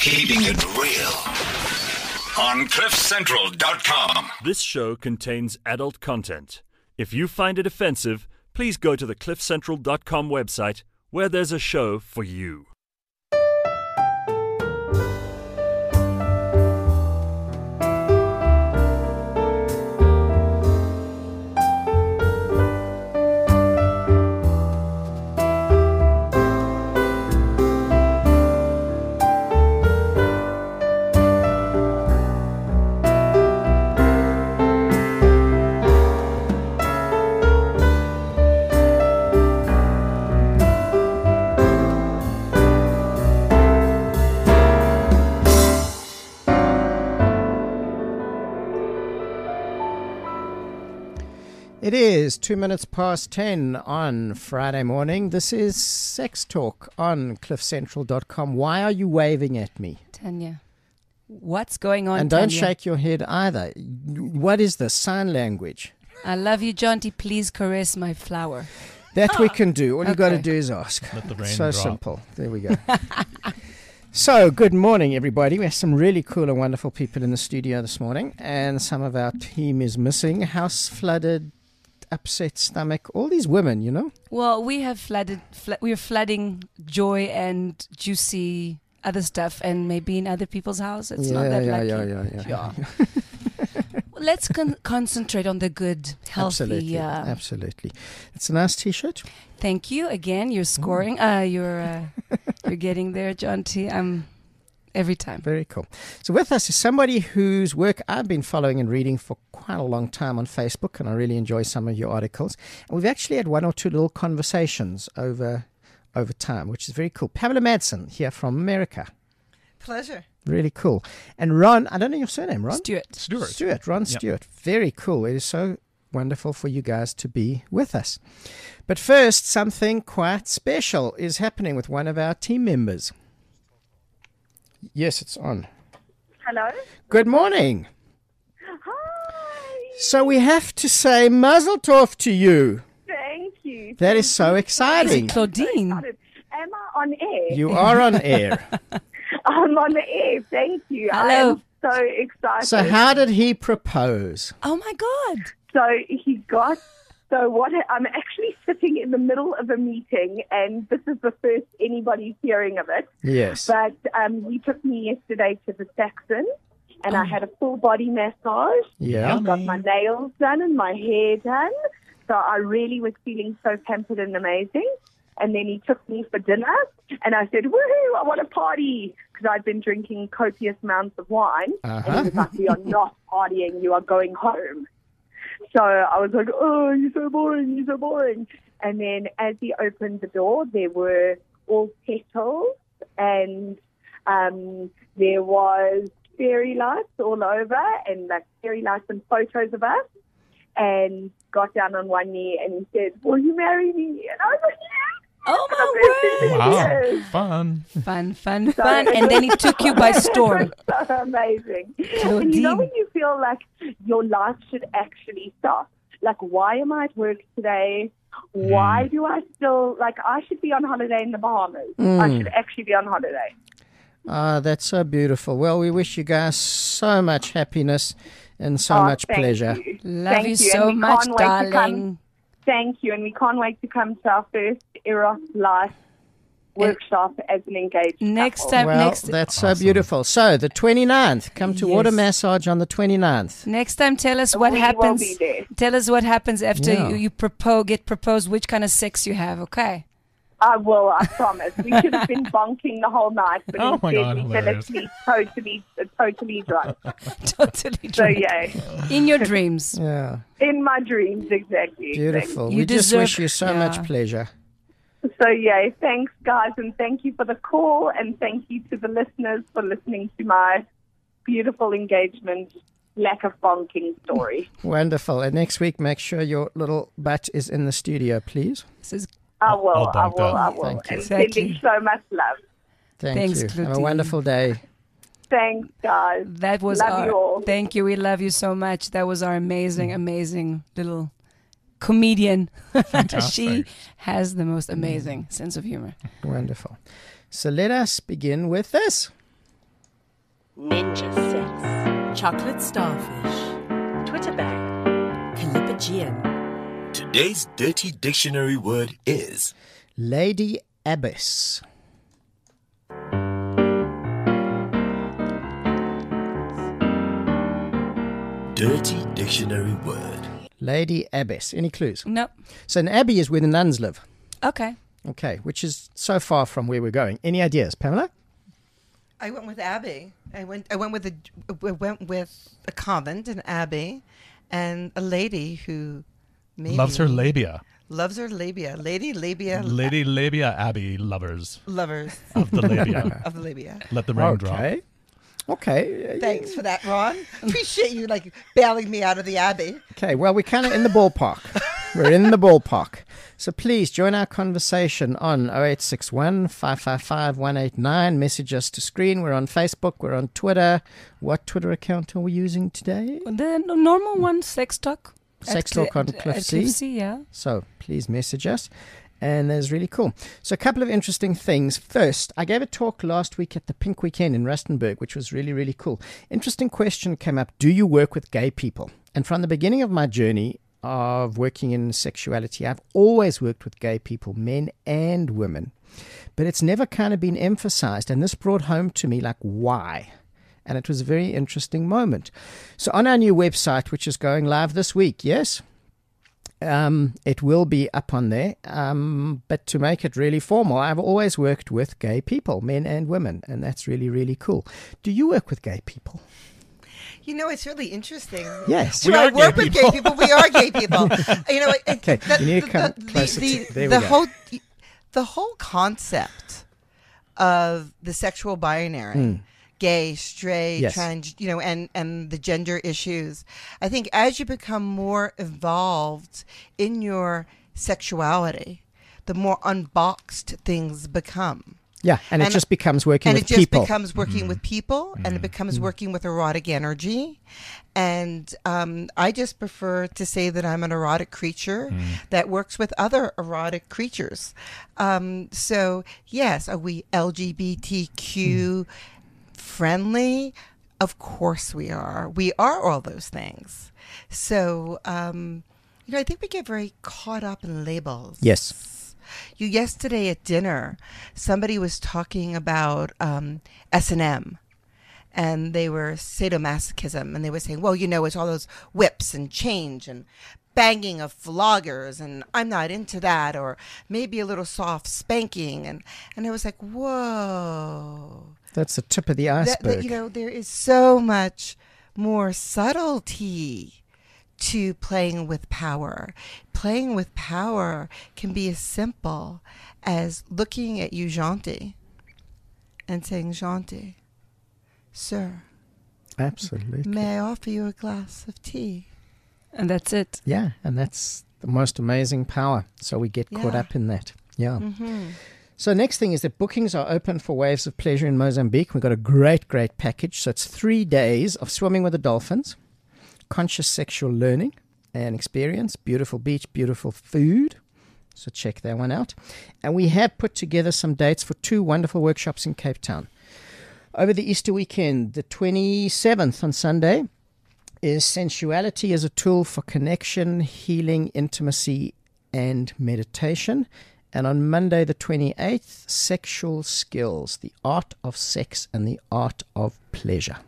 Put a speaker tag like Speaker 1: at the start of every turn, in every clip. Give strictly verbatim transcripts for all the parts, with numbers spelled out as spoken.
Speaker 1: Keeping it real on cliff central dot com.
Speaker 2: This show contains adult content. If you find it offensive, please go to the cliff central dot com website where there's a show for you.
Speaker 3: It is two minutes past ten on Friday morning. This is Sex Talk on cliff central dot com. Why are you waving at me?
Speaker 4: Tanya, what's going on,
Speaker 3: And don't
Speaker 4: Tanya?
Speaker 3: shake your head either. What is this? Sign language.
Speaker 4: I love you, Jonty. Please caress my flower.
Speaker 3: That we can do. All you got to
Speaker 4: Okay.
Speaker 3: do is ask.
Speaker 5: Let the rain
Speaker 3: So
Speaker 5: drop.
Speaker 3: simple. There we go. So, good morning, everybody. We have some really cool and wonderful people in the studio this morning, and some of our team is missing. House flooded, upset stomach, all these women, you know.
Speaker 4: Well, we have flooded. Fl- we're flooding joy and juicy other stuff, and maybe in other people's house. It's not that
Speaker 3: yeah,
Speaker 4: lucky.
Speaker 3: yeah, yeah, yeah,
Speaker 4: Yeah. Let's con- concentrate on the good, healthy.
Speaker 3: Absolutely,
Speaker 4: Uh,
Speaker 3: absolutely. It's a nice T-shirt.
Speaker 4: Thank you again. You're scoring. Uh, you're uh, you're getting there, Jonty. I'm every time.
Speaker 3: Very cool. So with us is somebody whose work I've been following and reading for quite a long time on Facebook, and I really enjoy some of your articles. And we've actually had one or two little conversations over over time, which is very cool. Pamela Madsen here from America.
Speaker 6: Pleasure.
Speaker 3: Really cool. And Ron, I don't know your surname, Ron?
Speaker 4: Stuart.
Speaker 5: Stuart.
Speaker 3: Stuart, Ron
Speaker 5: Yep.
Speaker 3: Stewart. Very cool. It is so wonderful for you guys to be with us. But first, something quite special is happening with one of our team members. Yes, it's on.
Speaker 7: Hello.
Speaker 3: Good morning.
Speaker 7: Hi.
Speaker 3: So we have to say Mazel Tov to you.
Speaker 7: Thank you.
Speaker 3: That is so
Speaker 4: Is
Speaker 3: exciting.
Speaker 4: it Claudine?
Speaker 7: Am I on air?
Speaker 3: You are on air.
Speaker 7: I'm on the air. Thank you.
Speaker 4: Hello.
Speaker 7: I am so excited.
Speaker 3: So how did he propose?
Speaker 4: Oh my God.
Speaker 7: So he got. So what? I'm actually sitting in the middle of a meeting, and this is the first anybody's hearing of it.
Speaker 3: Yes.
Speaker 7: But um, he took me yesterday to the Saxon, and I had a full body massage.
Speaker 3: Yeah.
Speaker 7: I got my nails done and my hair done. So I really was feeling so pampered and amazing. And then he took me for dinner, and I said, woohoo, I want to party, because I'd been drinking copious amounts of wine.
Speaker 3: Uh-huh.
Speaker 7: And he was like, we are not partying, you are going home. So I was like, oh, you're so boring, you're so boring. And then as he opened the door, there were all petals, and um, there was fairy lights all over, and like fairy lights and photos of us, and got down on one knee, and he said, will you marry me? And I was like, yes.
Speaker 4: Oh my word.
Speaker 5: Wow.
Speaker 7: Yes.
Speaker 5: Fun.
Speaker 4: Fun, fun, fun. And then he took you by storm.
Speaker 7: So amazing. And you know when you feel like your life should actually stop? Like, why am I at work today? Why do I still, like, I should be on holiday in the Bahamas. I should actually be on holiday.
Speaker 3: Ah, that's so beautiful. Well, we wish you guys so much happiness and so
Speaker 7: Oh,
Speaker 3: much
Speaker 7: thank
Speaker 3: pleasure.
Speaker 7: you.
Speaker 4: Love
Speaker 7: Thank
Speaker 4: you
Speaker 7: And
Speaker 4: so
Speaker 7: we
Speaker 4: much,
Speaker 7: can't wait to come-
Speaker 4: darling.
Speaker 7: Thank you. And we can't wait to come to our first Eros Life workshop as an engaged
Speaker 4: Next
Speaker 7: couple.
Speaker 4: time,
Speaker 3: Well,
Speaker 4: next
Speaker 3: that's so
Speaker 5: Awesome.
Speaker 3: beautiful. So, the twenty-ninth, come to Water
Speaker 4: Yes.
Speaker 3: Massage on the twenty-ninth.
Speaker 4: next time, tell us what
Speaker 7: We will
Speaker 4: happens.
Speaker 7: be there.
Speaker 4: Tell us what happens after
Speaker 3: Yeah.
Speaker 4: you, you propose, get proposed, which kind of sex you have, okay?
Speaker 7: I will, I promise. We should have been bonking the whole night, but
Speaker 5: Oh my
Speaker 7: instead
Speaker 5: God,
Speaker 7: we fell
Speaker 5: hilarious.
Speaker 7: asleep totally, totally drunk.
Speaker 4: Totally
Speaker 7: So,
Speaker 4: drunk.
Speaker 7: yeah,
Speaker 4: In your dreams.
Speaker 3: Yeah,
Speaker 7: in my dreams, exactly.
Speaker 3: beautiful.
Speaker 4: You
Speaker 3: we just
Speaker 4: deserve-
Speaker 3: wish you so
Speaker 4: yeah.
Speaker 3: much pleasure.
Speaker 7: So, yeah, thanks, guys, and thank you for the call, and thank you to the listeners for listening to my beautiful engagement, lack of bonking story.
Speaker 3: Wonderful. And next week, make sure your little butt is in the studio, please.
Speaker 4: This is
Speaker 7: I will,
Speaker 5: All
Speaker 7: I
Speaker 5: bonked
Speaker 7: will,
Speaker 5: up.
Speaker 7: I will.
Speaker 3: Thank you.
Speaker 7: And
Speaker 4: Exactly.
Speaker 7: sending so much love.
Speaker 3: Thank
Speaker 4: Thanks,
Speaker 3: you. Have a
Speaker 4: Claudine.
Speaker 3: wonderful day.
Speaker 7: Thanks, guys.
Speaker 4: that was
Speaker 7: Love
Speaker 4: our.
Speaker 7: you all.
Speaker 4: Thank you. We love you so much. That was our amazing, amazing little comedian. She
Speaker 5: Fantastic.
Speaker 4: has the most amazing sense of humor.
Speaker 3: Wonderful. So let us begin with this.
Speaker 5: Ninja sex.
Speaker 6: Chocolate starfish.
Speaker 5: Twitter bang.
Speaker 6: Calipagian.
Speaker 8: Today's dirty dictionary word is
Speaker 3: Lady Abbess.
Speaker 8: dirty dictionary word.
Speaker 3: Lady Abbess. Any clues?
Speaker 4: No.
Speaker 3: So an abbey is where the nuns live.
Speaker 4: Okay.
Speaker 3: Okay, which is so far from where we're going. Any ideas, Pamela?
Speaker 9: I went with Abbey. I went. I went with a. I went with a convent, an abbey, and a lady who maybe
Speaker 10: loves her labia.
Speaker 9: Loves her labia. Lady labia.
Speaker 10: Lady labia Abbey lovers
Speaker 9: Lovers
Speaker 10: of the labia.
Speaker 9: of the labia.
Speaker 10: Let the rain drop.
Speaker 3: Okay. Okay.
Speaker 9: Thanks for that, Ron. Appreciate you like bailing me out of the abbey.
Speaker 3: Okay, well, we're kind of in the ballpark. We're in the ballpark. So please join our conversation on oh eight six one, five five five, one eight nine. Message us to screen. We're on Facebook. We're on Twitter. What Twitter account are we using today?
Speaker 4: The normal one, Sex Talk.
Speaker 3: Sex
Speaker 4: At
Speaker 3: Talk
Speaker 4: Cli-
Speaker 3: on
Speaker 4: at
Speaker 3: Cliff C.
Speaker 4: Cliff C, yeah.
Speaker 3: So please message us. And that's really cool. So a couple of interesting things. First, I gave a talk last week at the Pink Weekend in Rustenburg, which was really, really cool. Interesting question came up. Do you work with gay people? And from the beginning of my journey of working in sexuality, I've always worked with gay people, men and women. But it's never kind of been emphasized. And this brought home to me, like, why? And it was a very interesting moment. So on our new website, which is going live this week, yes? Um, it will be up on there, um, but to make it really formal, I've always worked with gay people, men and women, and that's really, really cool. Do you work with gay people?
Speaker 9: You know, it's really interesting.
Speaker 3: Yes.
Speaker 9: Do
Speaker 10: We
Speaker 9: I
Speaker 10: are
Speaker 9: work
Speaker 10: gay
Speaker 9: with
Speaker 10: people.
Speaker 9: gay people? We are gay people. You know, it,
Speaker 3: Okay,
Speaker 9: the,
Speaker 3: you need to
Speaker 9: the-
Speaker 3: come
Speaker 9: the-
Speaker 3: closer
Speaker 9: the,
Speaker 3: to- there we
Speaker 9: the
Speaker 3: go.
Speaker 9: whole the whole concept of the sexual binary. Gay, straight,
Speaker 3: Yes.
Speaker 9: trans, you know, and, and the gender issues. I think as you become more involved in your sexuality, the more unboxed things become.
Speaker 3: Yeah, and, it
Speaker 9: And-
Speaker 3: just becomes working
Speaker 9: And
Speaker 3: with
Speaker 9: it just
Speaker 3: people.
Speaker 9: becomes working with people, and it becomes working with erotic energy. And um, I just prefer to say that I'm an erotic creature that works with other erotic creatures. Um, so, yes, are we L G B T Q friendly? Of course we are. We are all those things. So, um, you know, I think we get very caught up in labels.
Speaker 3: Yes.
Speaker 9: You yesterday at dinner, somebody was talking about um, S and M, and they were sadomasochism, and they were saying, well, you know, it's all those whips and change and banging of floggers, and I'm not into that, or maybe a little soft spanking, and and I was like, whoa.
Speaker 3: That's the tip of the
Speaker 9: That-
Speaker 3: iceberg.
Speaker 9: that, you know, there is so much more subtlety to playing with power. Playing with power can be as simple as looking at you, Gentil, and saying, Gentil, sir,
Speaker 3: Absolutely.
Speaker 9: may I offer you a glass of tea?
Speaker 4: And that's it.
Speaker 3: Yeah, and that's the most amazing power. So we get caught
Speaker 9: Yeah.
Speaker 3: up in that. Yeah.
Speaker 9: Mm-hmm.
Speaker 3: So next thing is that bookings are open for Waves of Pleasure in Mozambique. We've got a great, great package. So it's three days of swimming with the dolphins, conscious sexual learning and experience, beautiful beach, beautiful food. So check that one out. And we have put together some dates for two wonderful workshops in Cape Town. Over the Easter weekend, the twenty-seventh on Sunday, is Sensuality as a Tool for Connection, Healing, Intimacy, and Meditation. And on Monday, the twenty-eighth, Sexual Skills, the Art of Sex and the Art of Pleasure.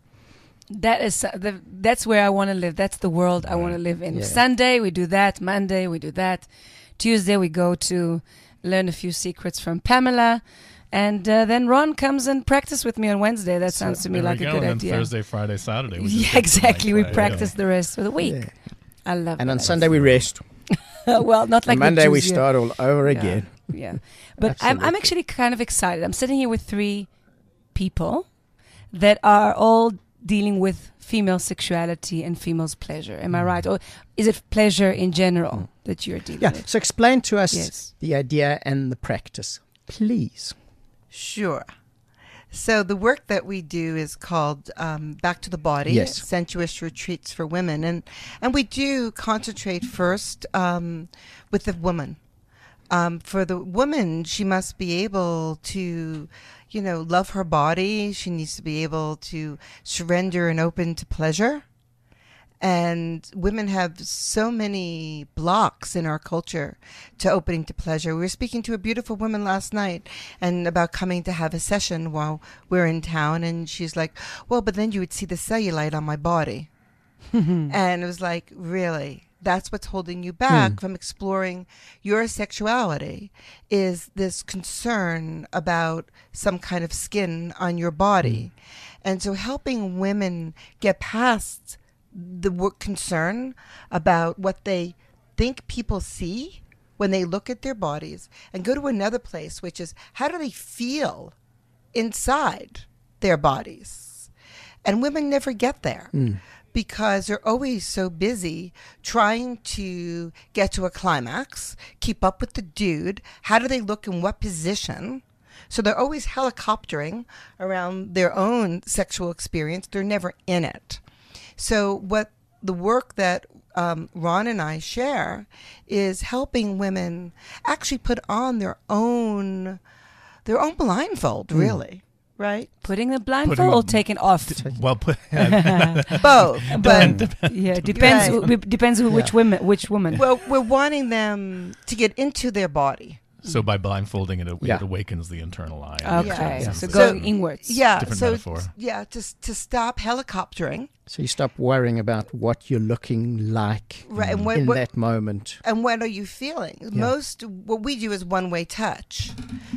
Speaker 4: That is the, that's where I want to live. That's the world I want to live in.
Speaker 3: Yeah.
Speaker 4: Sunday we do that. Monday we do that. Tuesday we go to learn a few secrets from Pamela, and uh, then Ron comes and practice with me on Wednesday. That sounds to me
Speaker 10: There
Speaker 4: like
Speaker 10: we
Speaker 4: a
Speaker 10: go.
Speaker 4: good
Speaker 10: and
Speaker 4: idea.
Speaker 10: Thursday, Friday, Saturday. we just
Speaker 4: Yeah,
Speaker 10: get to
Speaker 4: exactly. We
Speaker 10: play.
Speaker 4: practice the rest of the week.
Speaker 3: Yeah.
Speaker 4: I love
Speaker 3: And
Speaker 4: it.
Speaker 3: on Sunday, we rest.
Speaker 4: well, not like
Speaker 3: on
Speaker 4: the
Speaker 3: Monday, we
Speaker 4: Jews, yeah.
Speaker 3: start all over
Speaker 4: Yeah.
Speaker 3: again.
Speaker 4: Yeah, but I'm, I'm
Speaker 3: Absolutely.
Speaker 4: actually kind of excited. I'm sitting here with three people that are all dealing with female sexuality and female's pleasure. Am I right? Or is it pleasure in general that you're dealing
Speaker 3: Yeah,
Speaker 4: with?
Speaker 3: so explain to us
Speaker 4: Yes.
Speaker 3: the idea and the practice, please.
Speaker 9: Sure. So the work that we do is called um, Back to the Body,
Speaker 3: Yes.
Speaker 9: Sensuous Retreats for Women. And, and we do concentrate first um, with the woman. Um, for the woman, she must be able to you know, love her body. She needs to be able to surrender and open to pleasure. And women have so many blocks in our culture to opening to pleasure. We were speaking to a beautiful woman last night and about coming to have a session while we're in town. And she's like, well, but then you would see the cellulite on my body. And it was like, really? That's what's holding you back mm. from exploring your sexuality, is this concern about some kind of skin on your body. Mm. And so helping women get past the work concern about what they think people see when they look at their bodies and go to another place, which is how do they feel inside their bodies? And women never get there. Mm. Because they're always so busy trying to get to a climax, keep up with the dude. How do they look in what position? So they're always helicoptering around their own sexual experience. They're never in it. So what the work that um, Ron and I share is helping women actually put on their own, their own blindfold, mm. really. Right,
Speaker 4: putting the blindfold putting, or taking off.
Speaker 10: D- well, put, yeah.
Speaker 9: both. But
Speaker 4: yeah, depends. Right. Who, depends who, which yeah. women, which woman.
Speaker 9: Well, we're wanting them to get into their body.
Speaker 10: So by blindfolding it, it yeah. awakens the internal eye.
Speaker 4: Okay,
Speaker 9: yeah.
Speaker 4: so going so, inwards.
Speaker 9: Yeah,
Speaker 10: different
Speaker 9: so
Speaker 10: metaphor.
Speaker 9: yeah, to to stop helicoptering.
Speaker 3: So you stop worrying about what you're looking like
Speaker 9: right, and
Speaker 3: what,
Speaker 9: in
Speaker 3: what,
Speaker 9: that
Speaker 3: moment.
Speaker 9: And what are you feeling?
Speaker 3: Yeah.
Speaker 9: Most what we do is one-way touch.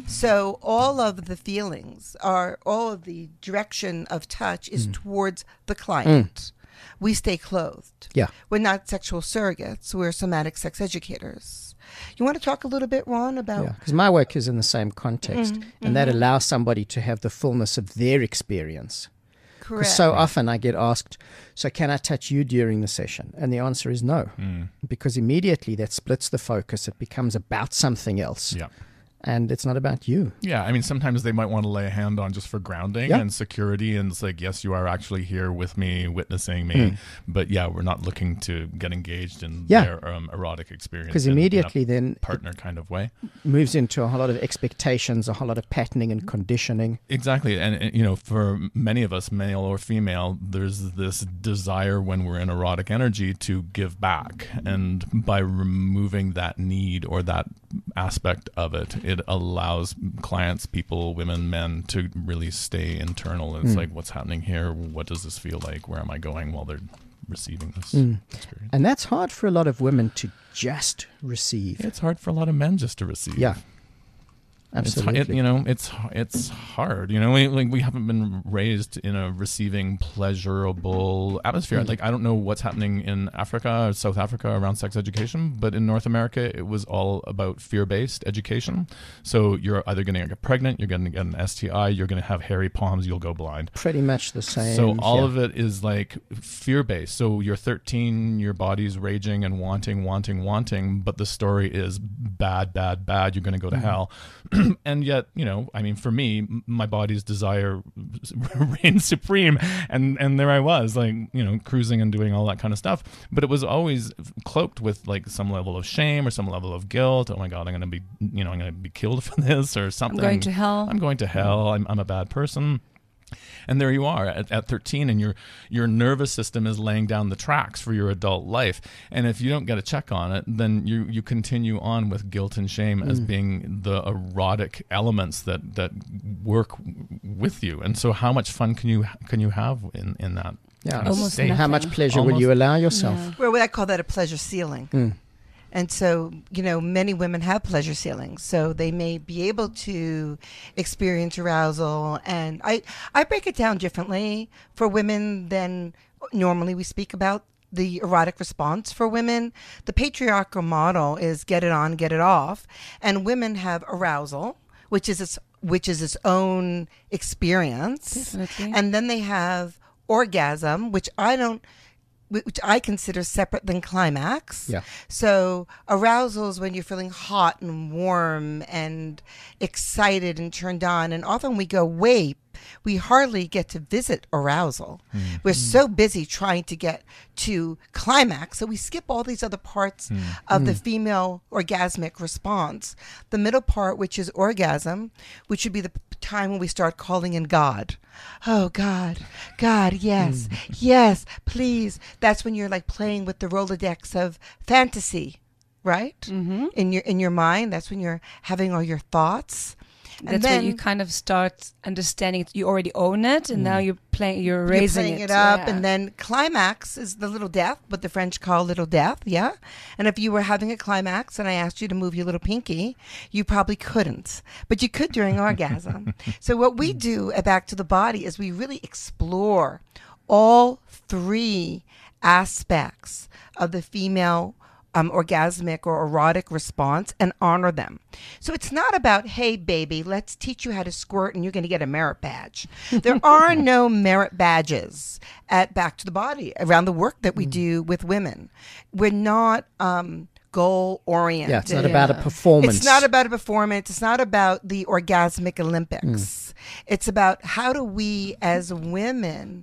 Speaker 9: So all of the feelings are, all of the direction of touch is mm. towards the client. Mm. We stay clothed.
Speaker 3: Yeah.
Speaker 9: We're not sexual surrogates. We're somatic sex educators. You want to talk a little bit, Ron, about...
Speaker 3: Yeah, because my work is in the same context, mm-hmm. and mm-hmm. that allows somebody to have the fullness of their experience.
Speaker 9: Correct.
Speaker 3: So often I get asked, so can I touch you during the session? And the answer is no, mm. because immediately that splits the focus. It becomes about something else.
Speaker 10: Yeah.
Speaker 3: And it's not about you.
Speaker 10: Yeah, I mean, sometimes they might want to lay a hand on just for grounding yeah. and security. And it's like, yes, you are actually here with me, witnessing me. Mm. But yeah, we're not looking to get engaged in yeah. their um, erotic experience.
Speaker 3: Because immediately then...
Speaker 10: partner kind of way.
Speaker 3: Moves into a whole lot of expectations, a whole lot of patterning and conditioning.
Speaker 10: Exactly. And, and, you know, for many of us, male or female, there's this desire when we're in erotic energy to give back. And by removing that need or that aspect of it, it allows clients, people, women, men to really stay internal. It's mm. like, what's happening here? What does this feel like? Where am I going while they're receiving this mm. experience?
Speaker 3: And that's hard for a lot of women to just receive.
Speaker 10: It's hard for a lot of men just to receive.
Speaker 3: Yeah. Absolutely.
Speaker 10: It's, it, you know, it's it's hard. You know, we, like we haven't been raised in a receiving, pleasurable atmosphere. Mm. Like I don't know what's happening in Africa or South Africa around sex education, but in North America, it was all about fear-based education. So you're either going to get pregnant, you're going to get an S T I, you're going to have hairy palms, you'll go blind.
Speaker 3: Pretty much the same.
Speaker 10: So all
Speaker 3: yeah.
Speaker 10: of it is like fear-based. So you're thirteen, your body's raging and wanting, wanting, wanting, but the story is bad, bad, bad. You're going to go to mm. hell. And yet, you know, I mean, for me, my body's desire reigned supreme. And, and there I was, like, you know, cruising and doing all that kind of stuff. But it was always cloaked with, like, some level of shame or some level of guilt. Oh, my God, I'm going to be, you know, I'm going to be killed for this or something.
Speaker 4: I'm going to hell.
Speaker 10: I'm going to hell. I'm, I'm a bad person. And there you are at, at thirteen, and your your nervous system is laying down the tracks for your adult life. And if you don't get a check on it, then you, you continue on with guilt and shame mm. as being the erotic elements that, that work with you. And so, how much fun can you can you have in, in that?
Speaker 3: Yeah,
Speaker 10: kind of state?
Speaker 3: How much pleasure Almost, will you allow yourself?
Speaker 9: Yeah. Well, I call that a pleasure ceiling. Mm. And so, you know, many women have pleasure ceilings, so they may be able to experience arousal. And I, I break it down differently for women than normally we speak about the erotic response for women. The patriarchal model is get it on, get it off. And women have arousal, which is its, which is its own experience.
Speaker 4: Definitely.
Speaker 9: And then they have orgasm, which I don't... which I consider separate than climax.
Speaker 3: Yeah.
Speaker 9: So arousal is when you're feeling hot and warm and excited and turned on. And often we go, wait, we hardly get to visit arousal.
Speaker 10: Mm-hmm.
Speaker 9: We're so busy trying to get to climax, so we skip all these other parts
Speaker 10: Mm.
Speaker 9: of the
Speaker 3: Mm.
Speaker 9: female orgasmic response. The middle part, which is orgasm, which would be the p- time when we start calling in God. Oh, God, God, yes, yes, please. That's when you're like playing with the Rolodex of fantasy, right?
Speaker 4: Mm-hmm.
Speaker 9: In your in your mind, that's when you're having all your thoughts. And
Speaker 4: That's
Speaker 9: then
Speaker 4: when you kind of start understanding it. You already own it, and now you're playing. You're
Speaker 9: you're
Speaker 4: raising
Speaker 9: playing
Speaker 4: it,
Speaker 9: it up,
Speaker 4: yeah.
Speaker 9: and then climax is the little death, what the French call little death, yeah? And if you were having a climax and I asked you to move your little pinky, you probably couldn't. But you could during orgasm. So what we do at Back to the Body is we really explore all three aspects of the female Um, orgasmic or erotic response and honor them. So it's not about, hey, baby, let's teach you how to squirt and you're going to get a merit badge. There are no merit badges at Back to the Body around the work that we do with women. We're not um, goal oriented.
Speaker 3: Yeah, it's not about a performance.
Speaker 9: It's not about a performance. It's not about the orgasmic Olympics. It's about how do we as women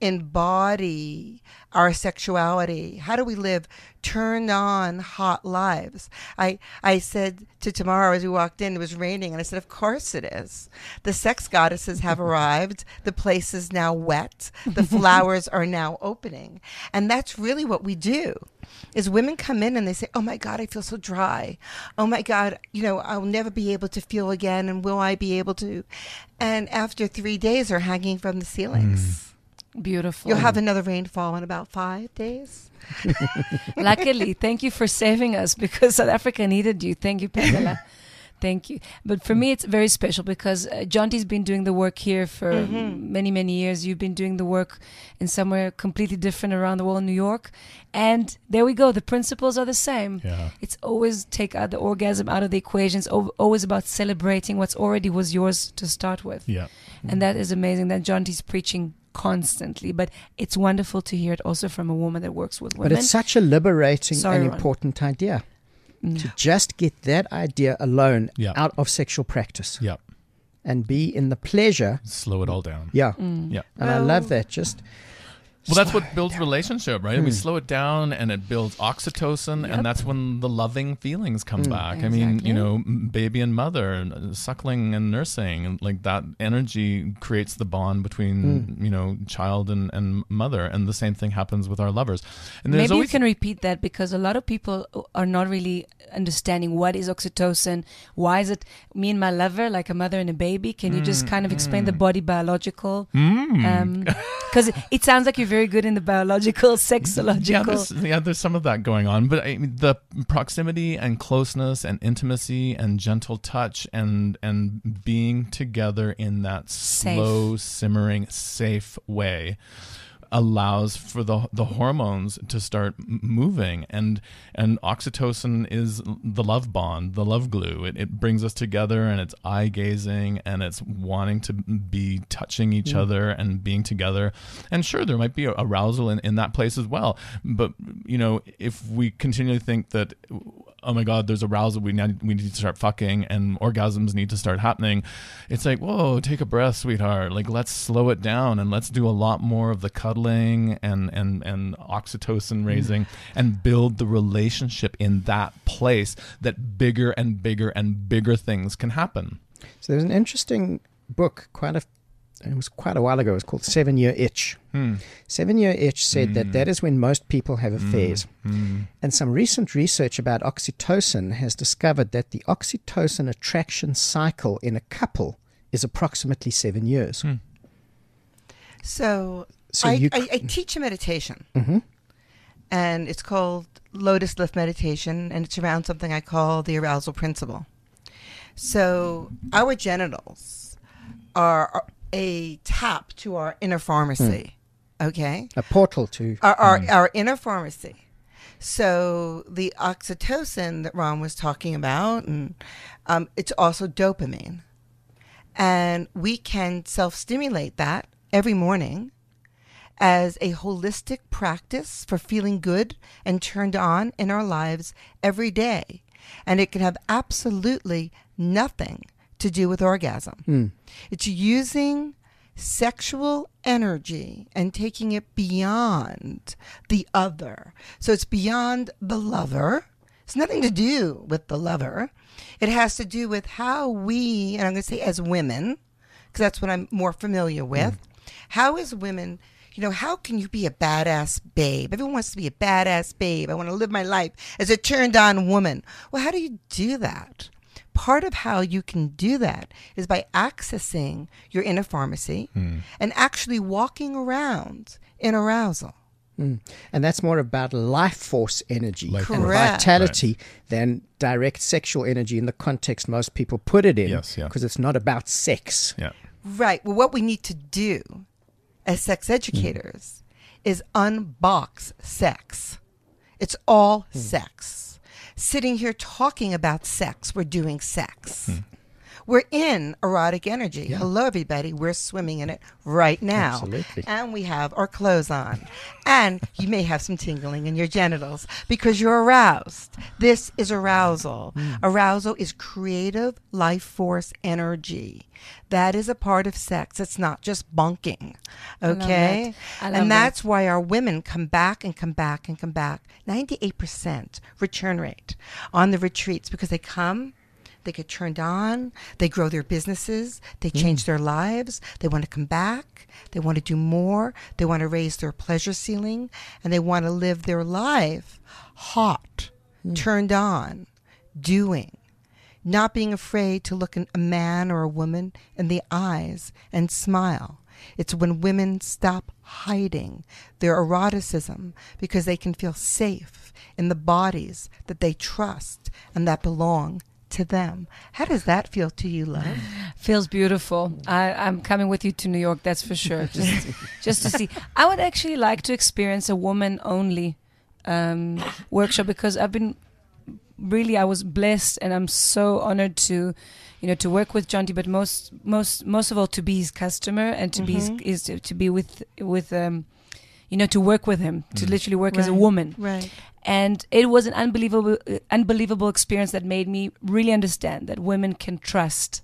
Speaker 9: embody our sexuality? How do we live turned on, hot lives? I, I said to Tamara as we walked in, it was raining, and I said, of course it is. The sex goddesses have arrived. The place is now wet. The flowers are now opening. And that's really what we do, is women come in and they say, oh my God, I feel so dry. Oh my God, you know, I'll never be able to feel again, and will I be able to? And after three days, they're hanging from the ceilings.
Speaker 10: Mm.
Speaker 4: Beautiful.
Speaker 9: You'll have another rainfall in about five days.
Speaker 4: Luckily, thank you for saving us, because South Africa needed you. Thank you, Pamela. Thank you. But for me, it's very special because uh, Jonty's been doing the work here for
Speaker 9: Mhm.
Speaker 4: many, many years. You've been doing the work in somewhere completely different around the world, New York. And there we go. The principles are the same.
Speaker 10: Yeah.
Speaker 4: It's always take out the orgasm out of the equation. It's al- always about celebrating what's already was yours to start with.
Speaker 10: Yeah.
Speaker 4: And that is amazing that Jonty's preaching constantly. But it's wonderful to hear it also from a woman that works with women.
Speaker 3: But it's such a liberating
Speaker 4: Sorry,
Speaker 3: and
Speaker 4: Ron.
Speaker 3: important idea
Speaker 4: Mm.
Speaker 3: to just get that idea alone
Speaker 10: Yeah.
Speaker 3: out of sexual practice
Speaker 10: Yeah.
Speaker 3: and be in the pleasure.
Speaker 10: Slow it all down.
Speaker 3: Yeah.
Speaker 4: Mm.
Speaker 10: Yeah.
Speaker 3: And I love that. Just
Speaker 10: Well, that's what builds relationship, right?
Speaker 3: Hmm.
Speaker 10: We slow it down, and it builds oxytocin,
Speaker 4: Yep.
Speaker 10: and that's when the loving feelings come
Speaker 3: Mm.
Speaker 10: back. I mean,
Speaker 4: Exactly.
Speaker 10: you know, m- baby and mother, and, uh, suckling and nursing, and like that energy creates the bond between you know child and, and mother, and the same thing happens with our lovers. And there's
Speaker 4: Maybe
Speaker 10: always
Speaker 4: you can repeat that, because a lot of people are not really understanding what is oxytocin. Why is it me and my lover, like a mother and a baby? Can you just kind of explain the body biological?
Speaker 10: Mm.
Speaker 4: Because it, it sounds like you're very good in the biological, sexological.
Speaker 10: Yeah, there's, yeah, there's some of that going on, but I mean, the proximity and closeness and intimacy and gentle touch and and being together in that
Speaker 4: Safe.
Speaker 10: slow, simmering, safe way allows for the the hormones to start m- moving, and and oxytocin is the love bond, the love glue. It, it brings us together, and it's eye gazing, and it's wanting to be touching each other and being together. And sure, there might be arousal in, in that place as well, but you know, if we continually think that, oh my God, there's arousal, we need, we need to start fucking, and orgasms need to start happening, it's like, whoa, take a breath, sweetheart. Like, let's slow it down, and let's do a lot more of the cuddling and and and oxytocin raising, and build the relationship in that place, that bigger and bigger and bigger things can happen.
Speaker 3: So there's an interesting book, quite a it was quite a while ago. It was called Seven Year Itch.
Speaker 10: Hmm.
Speaker 3: Seven Year Itch said that
Speaker 10: Mm.
Speaker 3: that is when most people have affairs.
Speaker 10: Mm.
Speaker 3: And some recent research about oxytocin has discovered that the oxytocin attraction cycle in a couple is approximately seven years.
Speaker 10: Hmm.
Speaker 9: So,
Speaker 3: So
Speaker 9: I,
Speaker 3: you
Speaker 9: I,
Speaker 3: c-
Speaker 9: I teach a meditation,
Speaker 3: Mm-hmm.
Speaker 9: and it's called Lotus Lift Meditation, and it's around something I call the arousal principle. So our genitals are a tap to our inner pharmacy, okay?
Speaker 3: A portal to
Speaker 9: Our, our, our inner pharmacy. So the oxytocin that Ron was talking about, and um, it's also dopamine. And we can self-stimulate that every morning as a holistic practice for feeling good and turned on in our lives every day. And it can have absolutely nothing to do with orgasm.
Speaker 3: Mm.
Speaker 9: It's using sexual energy and taking it beyond the other. So it's beyond the lover. It's nothing to do with the lover. It has to do with how we, and I'm going to say as women, because that's what I'm more familiar with, mm. how as women, you know, how can you be a badass babe? Everyone wants to be a badass babe. I want to live my life as a turned on woman. Well, how do you do that? Part of how you can do that is by accessing your inner pharmacy mm. and actually walking around in arousal.
Speaker 3: Mm. And that's more about life force energy
Speaker 10: Life
Speaker 3: and
Speaker 10: force.
Speaker 3: vitality
Speaker 10: Right.
Speaker 3: than direct sexual energy in the context most people put it in.
Speaker 10: Yes, yeah.
Speaker 3: Because it's not about sex.
Speaker 10: Yeah.
Speaker 9: Right. Well, what we need to do as sex educators mm. is unbox sex. It's all mm. sex. Sitting here talking about sex, we're doing sex. Hmm. We're in erotic energy. Yeah. Hello, everybody. We're swimming in it right now.
Speaker 3: Absolutely.
Speaker 9: And we have our clothes on. And you may have some tingling in your genitals because you're aroused. This is arousal. Mm. Arousal is creative life force energy. That is a part of sex. It's not just bunking. Okay?
Speaker 4: I love that.
Speaker 9: And that's why our women come back and come back and come back. ninety-eight percent return rate on the retreats because they come, they get turned on, they grow their businesses, they change mm. their lives, they want to come back, they want to do more, they want to raise their pleasure ceiling, and they want to live their life hot, mm. turned on, doing. Not being afraid to look a man or a woman in the eyes and smile. It's when women stop hiding their eroticism because they can feel safe in the bodies that they trust and that belong to them. How does that feel to you, love?
Speaker 4: Feels beautiful. I, I'm coming with you to New York, that's for sure. Just, just to see. I would actually like to experience a woman-only um, workshop because I've been really, I was blessed and I'm so honored to, you know, to work with John Dee, but most, most, most of all to be his customer and to mm-hmm. be his, is to, to be with, with, um, you know, to work with him, to mm. literally work
Speaker 9: right.
Speaker 4: as a woman.
Speaker 9: Right.
Speaker 4: And it was an unbelievable, uh, unbelievable experience that made me really understand that women can trust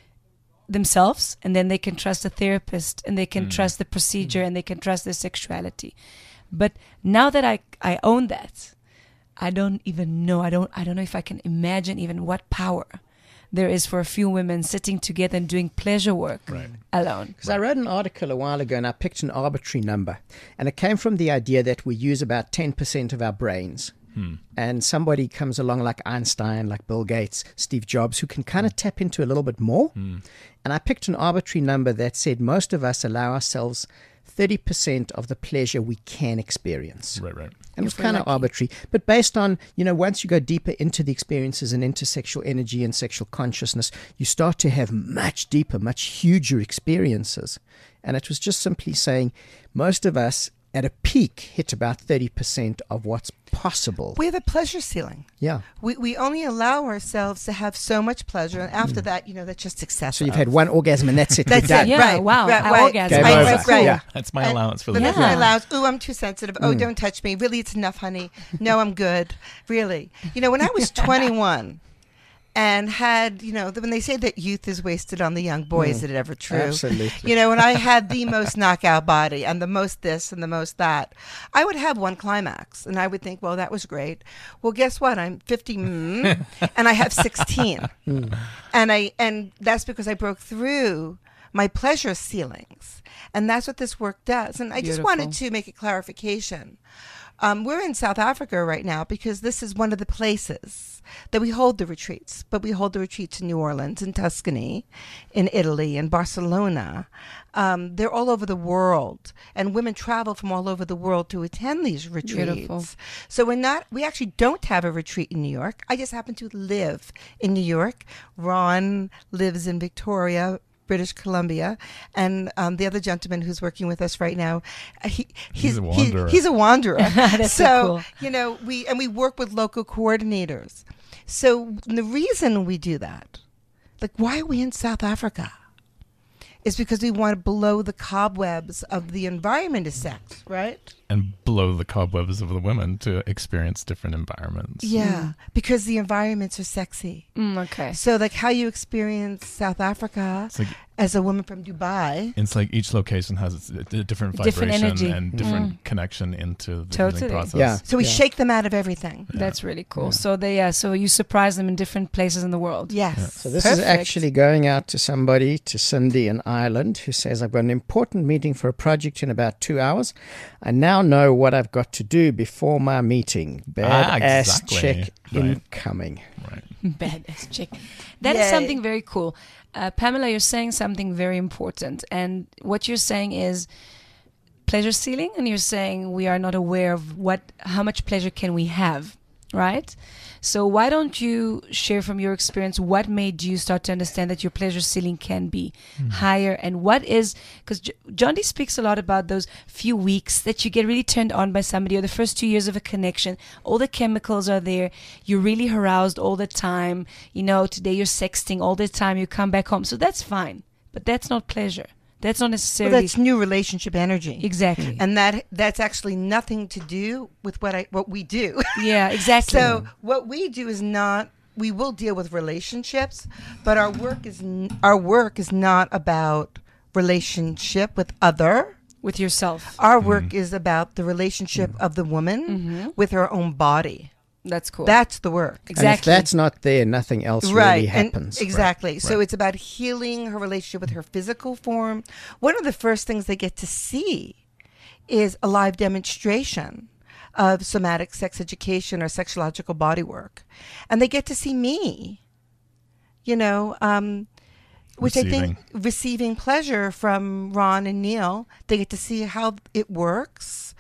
Speaker 4: themselves, and then they can trust a therapist, and they can mm. trust the procedure, mm. and they can trust their sexuality. But now that I, I own that, I don't even know. I don't. I don't know if I can imagine even what power there is for a few women sitting together and doing pleasure work
Speaker 10: right.
Speaker 4: alone.
Speaker 3: Because right. I wrote an article a while ago and I picked an arbitrary number. And it came from the idea that we use about ten percent of our brains. Hmm. And somebody comes along like Einstein, like Bill Gates, Steve Jobs, who can kind of tap into a little bit more. Hmm. And I picked an arbitrary number that said most of us allow ourselves thirty percent of the pleasure we can experience.
Speaker 10: Right, right.
Speaker 3: And it's kind of arbitrary, but based on, you know, once you go deeper into the experiences and into sexual energy and sexual consciousness, you start to have much deeper, much huger experiences. And it was just simply saying most of us at a peak hit about thirty percent of what's possible.
Speaker 9: We have a pleasure ceiling.
Speaker 3: Yeah.
Speaker 9: We we only allow ourselves to have so much pleasure, and after mm. that, you know, that's just excessive.
Speaker 3: So you've had one orgasm and that's it.
Speaker 9: That's
Speaker 3: done.
Speaker 9: it.
Speaker 4: Yeah,
Speaker 9: Right.
Speaker 4: wow.
Speaker 9: Right.
Speaker 4: I
Speaker 9: right.
Speaker 4: orgasm.
Speaker 3: Game
Speaker 9: I,
Speaker 3: over.
Speaker 9: right. right.
Speaker 3: Yeah.
Speaker 10: That's my
Speaker 9: And-
Speaker 10: allowance for
Speaker 9: but
Speaker 10: the
Speaker 9: that's
Speaker 10: day.
Speaker 9: my
Speaker 4: Yeah.
Speaker 9: allowance. Ooh, I'm too sensitive. Oh,
Speaker 3: Mm.
Speaker 9: don't touch me. Really, it's enough, honey. No, I'm good. Really. You know, when I was twenty-one and had, you know, when they say that youth is wasted on the young boy,
Speaker 3: Mm.
Speaker 9: is it ever true?
Speaker 3: Absolutely.
Speaker 9: You know, when I had the most knockout body and the most this and the most that, I would have one climax and I would think, well, that was great. Well, guess what? I'm fifty mm, and I have sixteen.
Speaker 3: Mm.
Speaker 9: And I and that's because I broke through my pleasure ceilings. And that's what this work does. And I just
Speaker 4: Beautiful.
Speaker 9: wanted to make a clarification. Um, we're in South Africa right now because this is one of the places that we hold the retreats. But we hold the retreats in New Orleans, in Tuscany, in Italy, in Barcelona. Um, they're all over the world. And women travel from all over the world to attend these retreats.
Speaker 4: Beautiful.
Speaker 9: So we're not, we actually don't have a retreat in New York. I just happen to live in New York. Ron lives in Victoria, British Columbia, and um, the other gentleman who's working with us right now, uh, he, he's,
Speaker 10: He's a
Speaker 9: he-
Speaker 10: wanderer.
Speaker 9: he's a wanderer.
Speaker 4: That's so
Speaker 9: so
Speaker 4: cool.
Speaker 9: you know, we and we work with local coordinators. So the reason we do that, like, why are we in South Africa? Is because we want to blow the cobwebs of the environment of sex, right?
Speaker 10: And blow the cobwebs of the women to experience different environments.
Speaker 9: Yeah, because the environments are sexy.
Speaker 4: Mm, okay.
Speaker 9: So, like, how you experience South Africa,
Speaker 10: It's like
Speaker 9: as a woman from Dubai.
Speaker 10: It's like each location has its, a different vibration
Speaker 4: Different energy.
Speaker 10: and different
Speaker 4: Mm.
Speaker 10: connection into the
Speaker 4: Totally.
Speaker 10: healing process.
Speaker 3: Yeah.
Speaker 9: So we
Speaker 3: Yeah.
Speaker 9: shake them out of everything.
Speaker 4: That's really cool. So they, yeah, so you surprise them in different places in the world.
Speaker 9: Yes.
Speaker 3: So this is
Speaker 4: Perfect.
Speaker 3: actually going out to somebody, to Cindy in Ireland, who says, I've got an important meeting for a project in about two hours. I now know what I've got to do before my meeting.
Speaker 10: Ah,
Speaker 3: Badass
Speaker 10: exactly.
Speaker 3: check
Speaker 10: Right.
Speaker 3: incoming.
Speaker 10: Right.
Speaker 4: Badass chick. That is
Speaker 9: Yay.
Speaker 4: something very cool. Uh, Pamela, you're saying something very important. And what you're saying is pleasure ceiling. And you're saying we are not aware of what, how much pleasure can we have, right? So why don't you share from your experience what made you start to understand that your pleasure ceiling can be higher, and what is, because J- John D speaks a lot about those few weeks that you get really turned on by somebody, or the first two years of a connection. All the chemicals are there. You're really aroused all the time. You know, today you're sexting all the time. You come back home. So that's fine. But that's not pleasure. That's not
Speaker 9: Well,
Speaker 4: necessarily.
Speaker 9: that's new relationship energy.
Speaker 4: Exactly.
Speaker 9: And that that's actually nothing to do with what I what we do.
Speaker 4: Yeah, exactly.
Speaker 9: So what we do is not. We will deal with relationships, but our work is n- our work is not about relationship with other.
Speaker 4: With yourself.
Speaker 9: Our work is about the relationship of the woman with her own body.
Speaker 4: That's cool.
Speaker 9: That's the work.
Speaker 3: And if
Speaker 4: Exactly.
Speaker 3: that's not there, nothing else
Speaker 9: Right.
Speaker 3: really
Speaker 9: and-
Speaker 3: happens.
Speaker 9: exactly. So
Speaker 10: Right.
Speaker 9: it's about healing her relationship with her physical form. One of the first things they get to see is a live demonstration of somatic sex education or sexological body work. And they get to see me, you know, um, which I think receiving pleasure from Ron and Neil. They get to see how it works.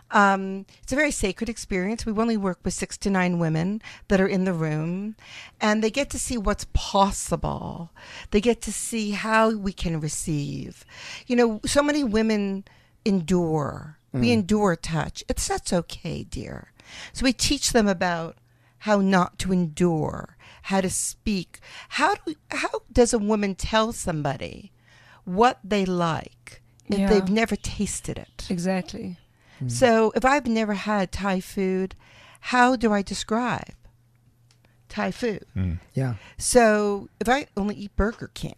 Speaker 9: Um, it's a very sacred experience. We only work with six to nine women that are in the room, and they get to see what's possible. They get to see how we can receive. You know, so many women endure. We endure touch. It's that's okay, dear. So we teach them about how not to endure, how to speak. How do we, how does a woman tell somebody what they like if
Speaker 4: Yeah.
Speaker 9: they've never tasted it?
Speaker 4: Exactly.
Speaker 9: So if I've never had Thai food, how do I describe Thai food?
Speaker 3: Yeah.
Speaker 9: So if I only eat Burger King.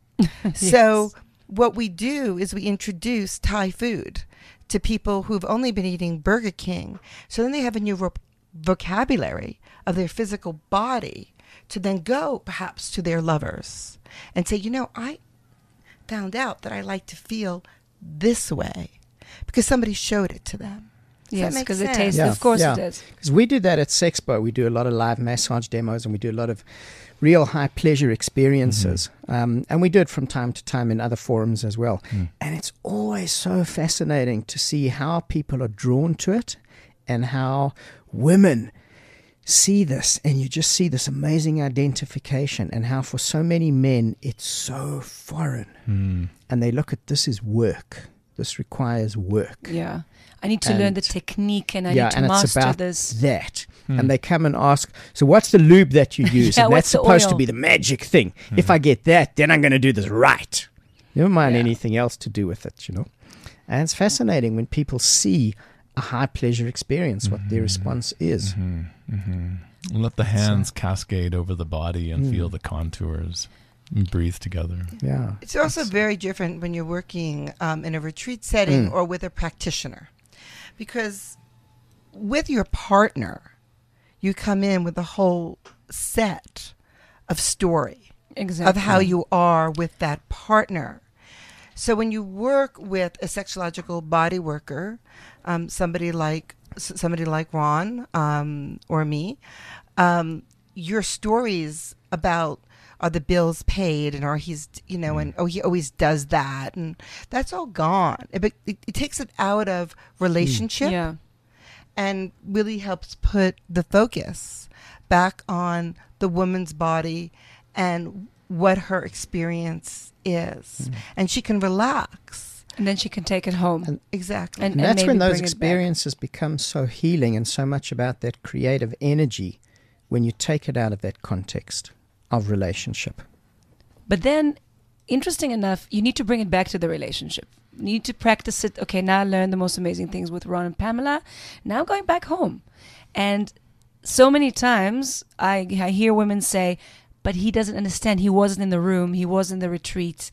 Speaker 9: So what we do is we introduce Thai food to people who've only been eating Burger King. So then they have a new vo- vocabulary of their physical body to then go perhaps to their lovers and say, you know, I found out that I like to feel this way because somebody showed it to them. Does that
Speaker 4: Yes,
Speaker 9: make
Speaker 4: because it
Speaker 9: sense?
Speaker 4: tastes.
Speaker 3: Yeah,
Speaker 4: Of course
Speaker 3: yeah.
Speaker 4: it does.
Speaker 3: Because we do that at Sexpo. We do a lot of live massage demos, and we do a lot of real high pleasure experiences. Um, and we do it from time to time in other forums as well. And it's always so fascinating to see how people are drawn to it and how women see this. And you just see this amazing identification, and how for so many men it's so foreign. And they look at this as work. This requires work.
Speaker 4: Yeah. I need to learn the
Speaker 3: And-
Speaker 4: technique, and I
Speaker 3: yeah,
Speaker 4: need to
Speaker 3: and it's
Speaker 4: master
Speaker 3: about
Speaker 4: this.
Speaker 3: that. And they come and ask, so what's the lube that you use?
Speaker 4: Yeah,
Speaker 3: and
Speaker 4: what's
Speaker 3: that's
Speaker 4: the
Speaker 3: supposed to
Speaker 4: oil?
Speaker 3: be the magic thing. If I get that, then I'm going to do this right. Never mind
Speaker 4: Yeah.
Speaker 3: anything else to do with it, you know. And it's fascinating when people see a high pleasure experience, what their response is.
Speaker 10: Let the hands cascade over the body and feel the contours and breathe together.
Speaker 3: Yeah.
Speaker 9: It's also very different when you're working um, in a retreat setting or with a practitioner. Because with your partner, you come in with a whole set of story
Speaker 4: Exactly.
Speaker 9: of how you are with that partner. So when you work with a sexological body worker, um, somebody like s- somebody like Ron um, or me, um, your stories about are the bills paid and are he's you know and oh he always does that, and that's all gone. It, be- it, it takes it out of relationship
Speaker 4: Yeah.
Speaker 9: and really helps put the focus back on the woman's body and what her experience is. And she can relax.
Speaker 4: And then she can take it home.
Speaker 9: Exactly.
Speaker 4: And,
Speaker 3: And that's
Speaker 4: maybe
Speaker 3: when those
Speaker 4: bring it back.
Speaker 3: experiences become so healing and so much about that creative energy when you take it out of that context of relationship.
Speaker 4: But then, interesting enough, you need to bring it back to the relationship. You need to practice it. Okay, now I learned the most amazing things with Ron and Pamela. Now I'm going back home. And so many times I, I hear women say, but he doesn't understand. He wasn't in the room. He was in the retreat.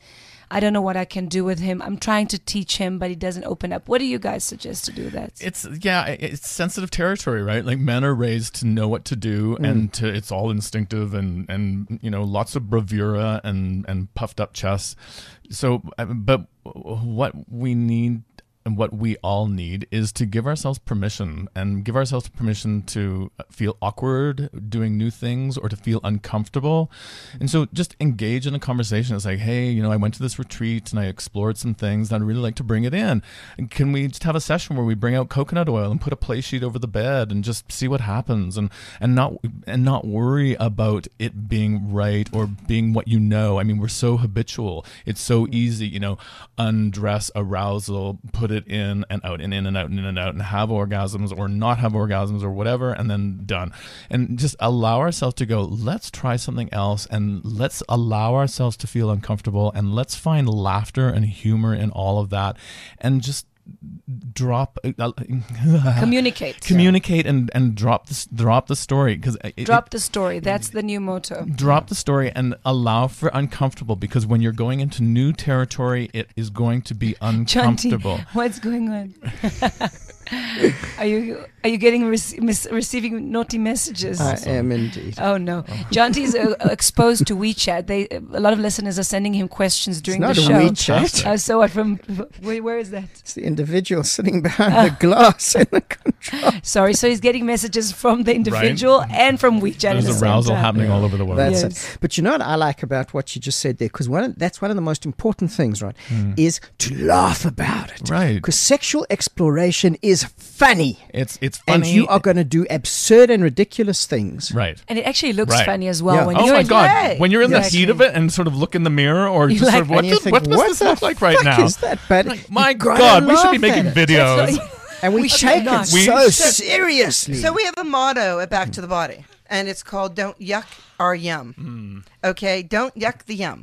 Speaker 4: I don't know what I can do with him. I'm trying to teach him, but he doesn't open up. What do you guys suggest to do that?
Speaker 10: It's yeah, it's sensitive territory, right? Like men are raised to know what to do,
Speaker 3: Mm.
Speaker 10: and to, it's all instinctive, and and you know, lots of bravura and and puffed up chests. So, uh, but what we need and what we all need is to give ourselves permission, and give ourselves permission to feel awkward doing new things, or to feel uncomfortable. And so just engage in a conversation. It's like, hey, you know, I went to this retreat and I explored some things, and I'd really like to bring it in. And can we just have a session where we bring out coconut oil and put a play sheet over the bed and just see what happens, and, and not and not worry about it being right or being what you know. I mean, we're so habitual. It's so easy, you know, undress, arousal, put it in and out and in and out and in and out, and have orgasms or not have orgasms or whatever, and then done. And just allow ourselves to go, let's try something else, and let's allow ourselves to feel uncomfortable, and let's find laughter and humor in all of that, and just drop uh,
Speaker 4: Communicate.
Speaker 10: communicate and and drop the drop the story, because
Speaker 4: Drop the story. That's the new motto.
Speaker 10: drop the story and allow for uncomfortable, because when you're going into new territory, it is going to be uncomfortable.
Speaker 4: Chanti, what's going on? Are you are you getting rec- mis- receiving naughty messages?
Speaker 3: I am indeed.
Speaker 4: Oh no, Janti's uh, exposed to WeChat. They a lot of listeners are sending him questions during
Speaker 3: It's
Speaker 4: the
Speaker 3: not a
Speaker 4: show.
Speaker 3: WeChat.
Speaker 4: Uh, so what from? Where, where is that?
Speaker 3: It's the individual sitting behind the glass in the control.
Speaker 4: Sorry, so he's getting messages from the individual and from WeChat. at the
Speaker 10: There's
Speaker 4: same
Speaker 10: arousal
Speaker 4: time.
Speaker 10: happening all over the world.
Speaker 3: That's
Speaker 4: Yes.
Speaker 3: it. But you know what I like about what you just said there? Because one of, that's one of the most important things, right? Is to laugh about it.
Speaker 10: Right.
Speaker 3: Because sexual exploration is funny.
Speaker 10: It's it's
Speaker 3: And
Speaker 10: funny.
Speaker 3: you are going to do absurd and ridiculous things.
Speaker 10: right.
Speaker 4: And it actually looks
Speaker 10: Right.
Speaker 4: funny as well.
Speaker 3: Yeah.
Speaker 4: When
Speaker 10: Oh
Speaker 4: you're
Speaker 10: my
Speaker 4: in-
Speaker 10: God!
Speaker 9: Right.
Speaker 10: When you're in
Speaker 4: Yes.
Speaker 10: the heat of it and sort of look in the mirror, or
Speaker 4: You
Speaker 10: just
Speaker 4: like-
Speaker 10: sort of, what,
Speaker 3: And you
Speaker 10: does,
Speaker 3: think,
Speaker 10: what does
Speaker 3: what
Speaker 10: this
Speaker 3: the
Speaker 10: look like right
Speaker 3: fuck
Speaker 10: now?
Speaker 3: is that? But
Speaker 10: Like, my
Speaker 3: you gotta
Speaker 10: God, we should be
Speaker 3: laugh
Speaker 10: making
Speaker 3: at it.
Speaker 10: videos.
Speaker 3: And we,
Speaker 4: We should
Speaker 3: take
Speaker 4: not.
Speaker 3: it
Speaker 10: We
Speaker 3: so
Speaker 10: should-
Speaker 3: seriously.
Speaker 9: So we have a motto at Back to the Body, and it's called "Don't yuck our yum."
Speaker 10: Mm.
Speaker 9: Okay, don't yuck the yum.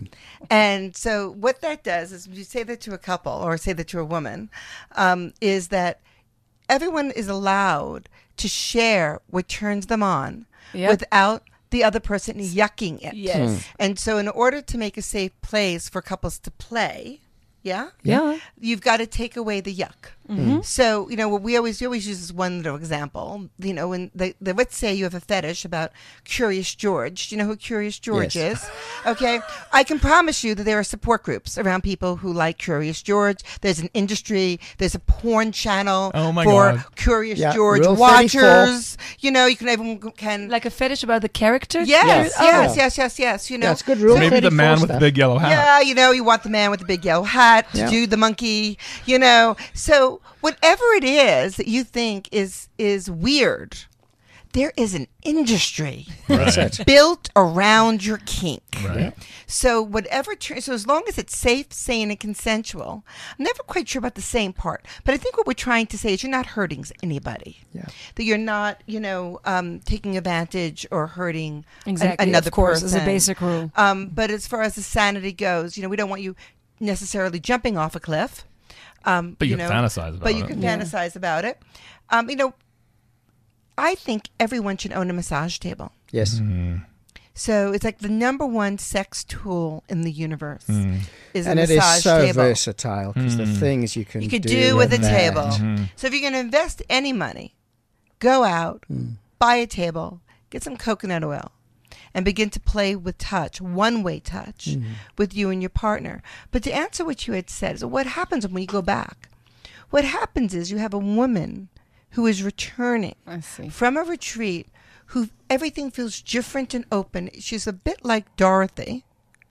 Speaker 9: And so what that does is, you say that to a couple or say that to a woman, um, is that everyone is allowed to share what turns them on
Speaker 4: Yep.
Speaker 9: without the other person yucking it.
Speaker 4: Yes.
Speaker 9: And so in order to make a safe place for couples to play, yeah,
Speaker 4: Yeah.
Speaker 9: you've got to take away the yuck. So, you know, what we always we always use this one little example. You know, when they, they let's say you have a fetish about Curious George. Do you know who Curious George
Speaker 3: Yes.
Speaker 9: is? Okay, I can promise you that there are support groups around people who like Curious George. There's an industry. There's a porn channel
Speaker 10: Oh my
Speaker 9: for
Speaker 10: God.
Speaker 9: Curious
Speaker 3: Yeah,
Speaker 9: George
Speaker 3: Rule
Speaker 9: watchers. You know, you can everyone can
Speaker 4: Like a fetish about the character?
Speaker 9: yes,
Speaker 3: Yes.
Speaker 9: yes,
Speaker 3: Oh.
Speaker 9: yes, yes, yes. You know,
Speaker 3: Yeah, it's good rule.
Speaker 10: Maybe the
Speaker 3: thirty-four
Speaker 10: man with the
Speaker 3: stuff.
Speaker 10: big yellow hat.
Speaker 9: yeah, you know, you want the man with the big yellow hat to
Speaker 3: Yeah.
Speaker 9: do the monkey, you know. So whatever it is that you think is is weird, there is an industry
Speaker 3: That's it.
Speaker 9: built around your kink.
Speaker 10: Right.
Speaker 9: So whatever, tur- so as long as it's safe, sane, and consensual, I'm never quite sure about the same part. But I think what we're trying to say is you're not hurting anybody.
Speaker 3: Yeah.
Speaker 9: That you're not, you know, um, taking advantage or hurting an-
Speaker 4: Exactly.
Speaker 9: another
Speaker 4: of course,
Speaker 9: person.
Speaker 4: as a basic rule.
Speaker 9: Um, but as far as the sanity goes, you know, we don't want you necessarily jumping off a cliff. Um,
Speaker 10: But you
Speaker 9: know,
Speaker 10: can fantasize about
Speaker 9: But you
Speaker 10: it.
Speaker 9: can
Speaker 4: Yeah.
Speaker 9: fantasize about it. Um, you know, I think everyone should own a massage table.
Speaker 3: Yes.
Speaker 9: So it's like the number one sex tool in the universe is
Speaker 3: And
Speaker 9: a
Speaker 3: it is
Speaker 9: massage
Speaker 3: so
Speaker 9: table.
Speaker 3: versatile because the things you can
Speaker 9: You could
Speaker 3: do,
Speaker 9: do with a
Speaker 3: that.
Speaker 9: table. So if you're going to invest any money, go out, buy a table, get some coconut oil, and begin to play with touch, one-way touch, with you and your partner. But to answer what you had said, so what happens when you go back? What happens is you have a woman who is returning
Speaker 4: I see.
Speaker 9: from a retreat who everything feels different and open. She's a bit like Dorothy,